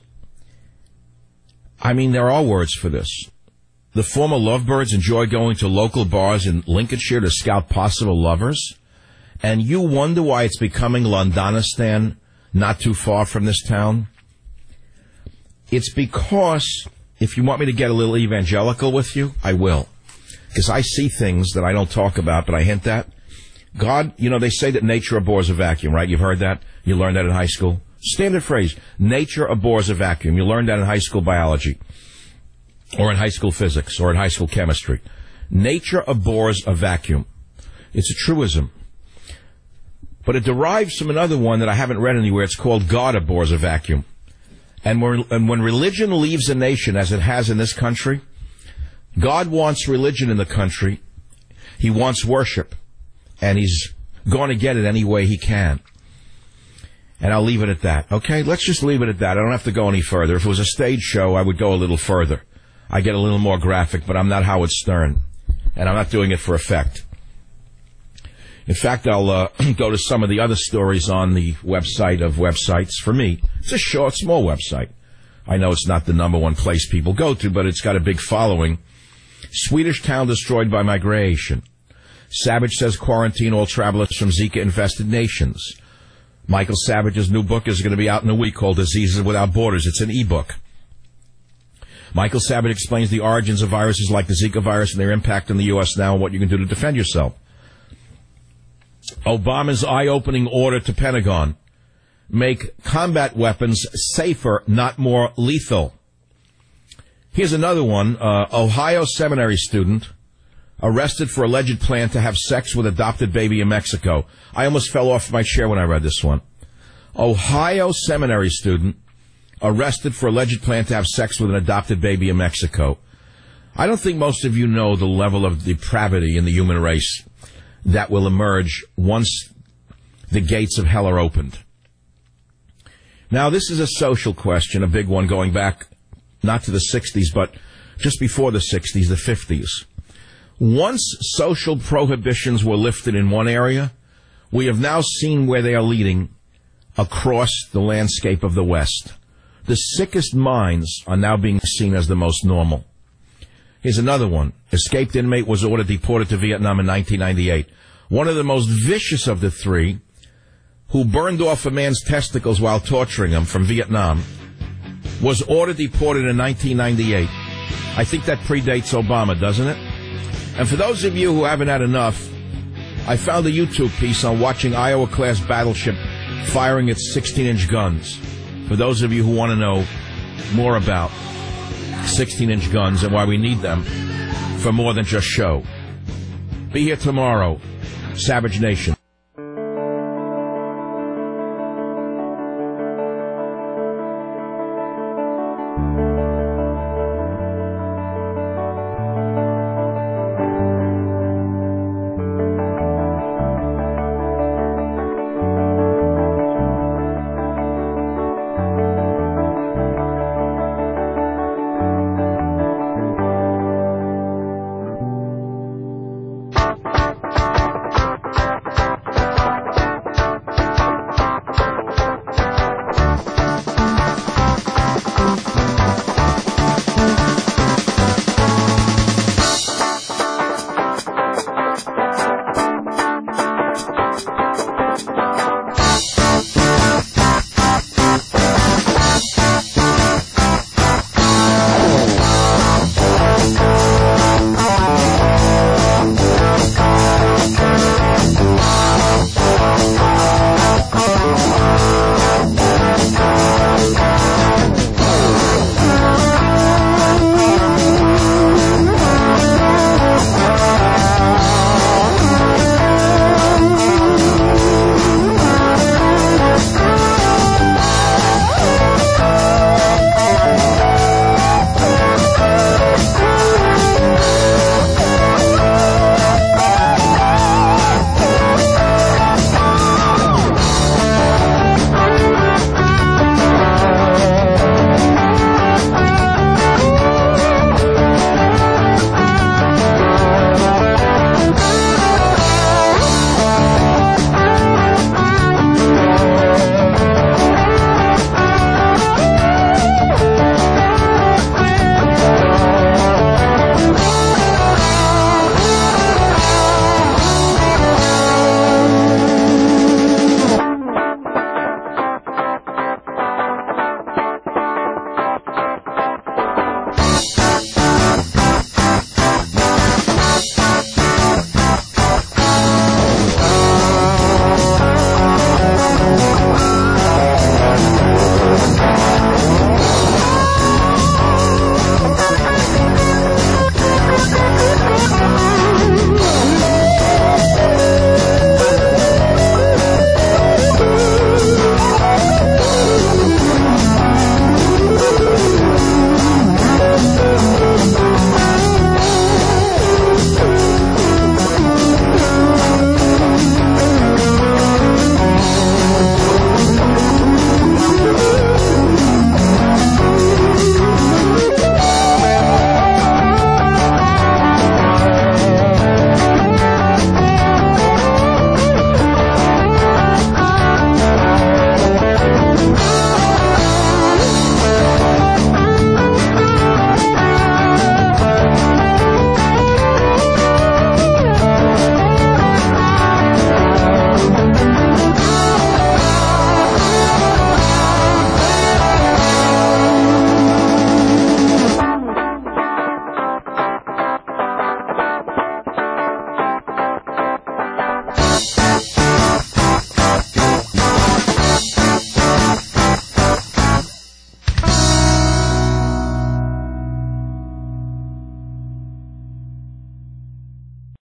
I mean, there are words for this. The former lovebirds enjoy going to local bars in Lincolnshire to scout possible lovers, and you wonder why it's becoming Londonistan not too far from this town? It's because, if you want me to get a little evangelical with you, I will. Because I see things that I don't talk about, but I hint at. God, you know, they say that nature abhors a vacuum, right? You've heard that? You learned that in high school? Standard phrase, nature abhors a vacuum. You learned that in high school biology, or in high school physics, or in high school chemistry. Nature abhors a vacuum. It's a truism. But it derives from another one that I haven't read anywhere. It's called God abhors a vacuum. And when religion leaves a nation, as it has in this country, God wants religion in the country. He wants worship. And he's going to get it any way he can. And I'll leave it at that. Okay? Let's just leave it at that. I don't have to go any further. If it was a stage show, I would go a little further. I get a little more graphic, but I'm not Howard Stern. And I'm not doing it for effect. In fact, I'll go to some of the other stories on the website of websites. For me, it's a short, small website. I know it's not the number one place people go to, but it's got a big following. Swedish town destroyed by migration. Savage says quarantine all travelers from Zika-infested nations. Michael Savage's new book is going to be out in a week called Diseases Without Borders. It's an e-book. Michael Savage explains the origins of viruses like the Zika virus and their impact in the U.S. now and what you can do to defend yourself. Obama's eye-opening order to Pentagon. Make combat weapons safer, not more lethal. Here's another one. Ohio seminary student arrested for alleged plan to have sex with adopted baby in Mexico. I almost fell off my chair when I read this one. Ohio seminary student arrested for alleged plan to have sex with an adopted baby in Mexico. I don't think most of you know the level of depravity in the human race that will emerge once the gates of hell are opened. Now, this is a social question, a big one going back not to the 60s, but just before the 60s, the 50s. Once social prohibitions were lifted in one area, we have now seen where they are leading across the landscape of the West. The sickest minds are now being seen as the most normal. Here's another one. Escaped inmate was ordered deported to Vietnam in 1998. One of the most vicious of the three, who burned off a man's testicles while torturing him from Vietnam, was ordered deported in 1998. I think that predates Obama, doesn't it? And for those of you who haven't had enough, I found a YouTube piece on watching Iowa-class battleship firing its 16-inch guns. For those of you who want to know more about 16-inch guns and why we need them for more than just show. Be here tomorrow, Savage Nation.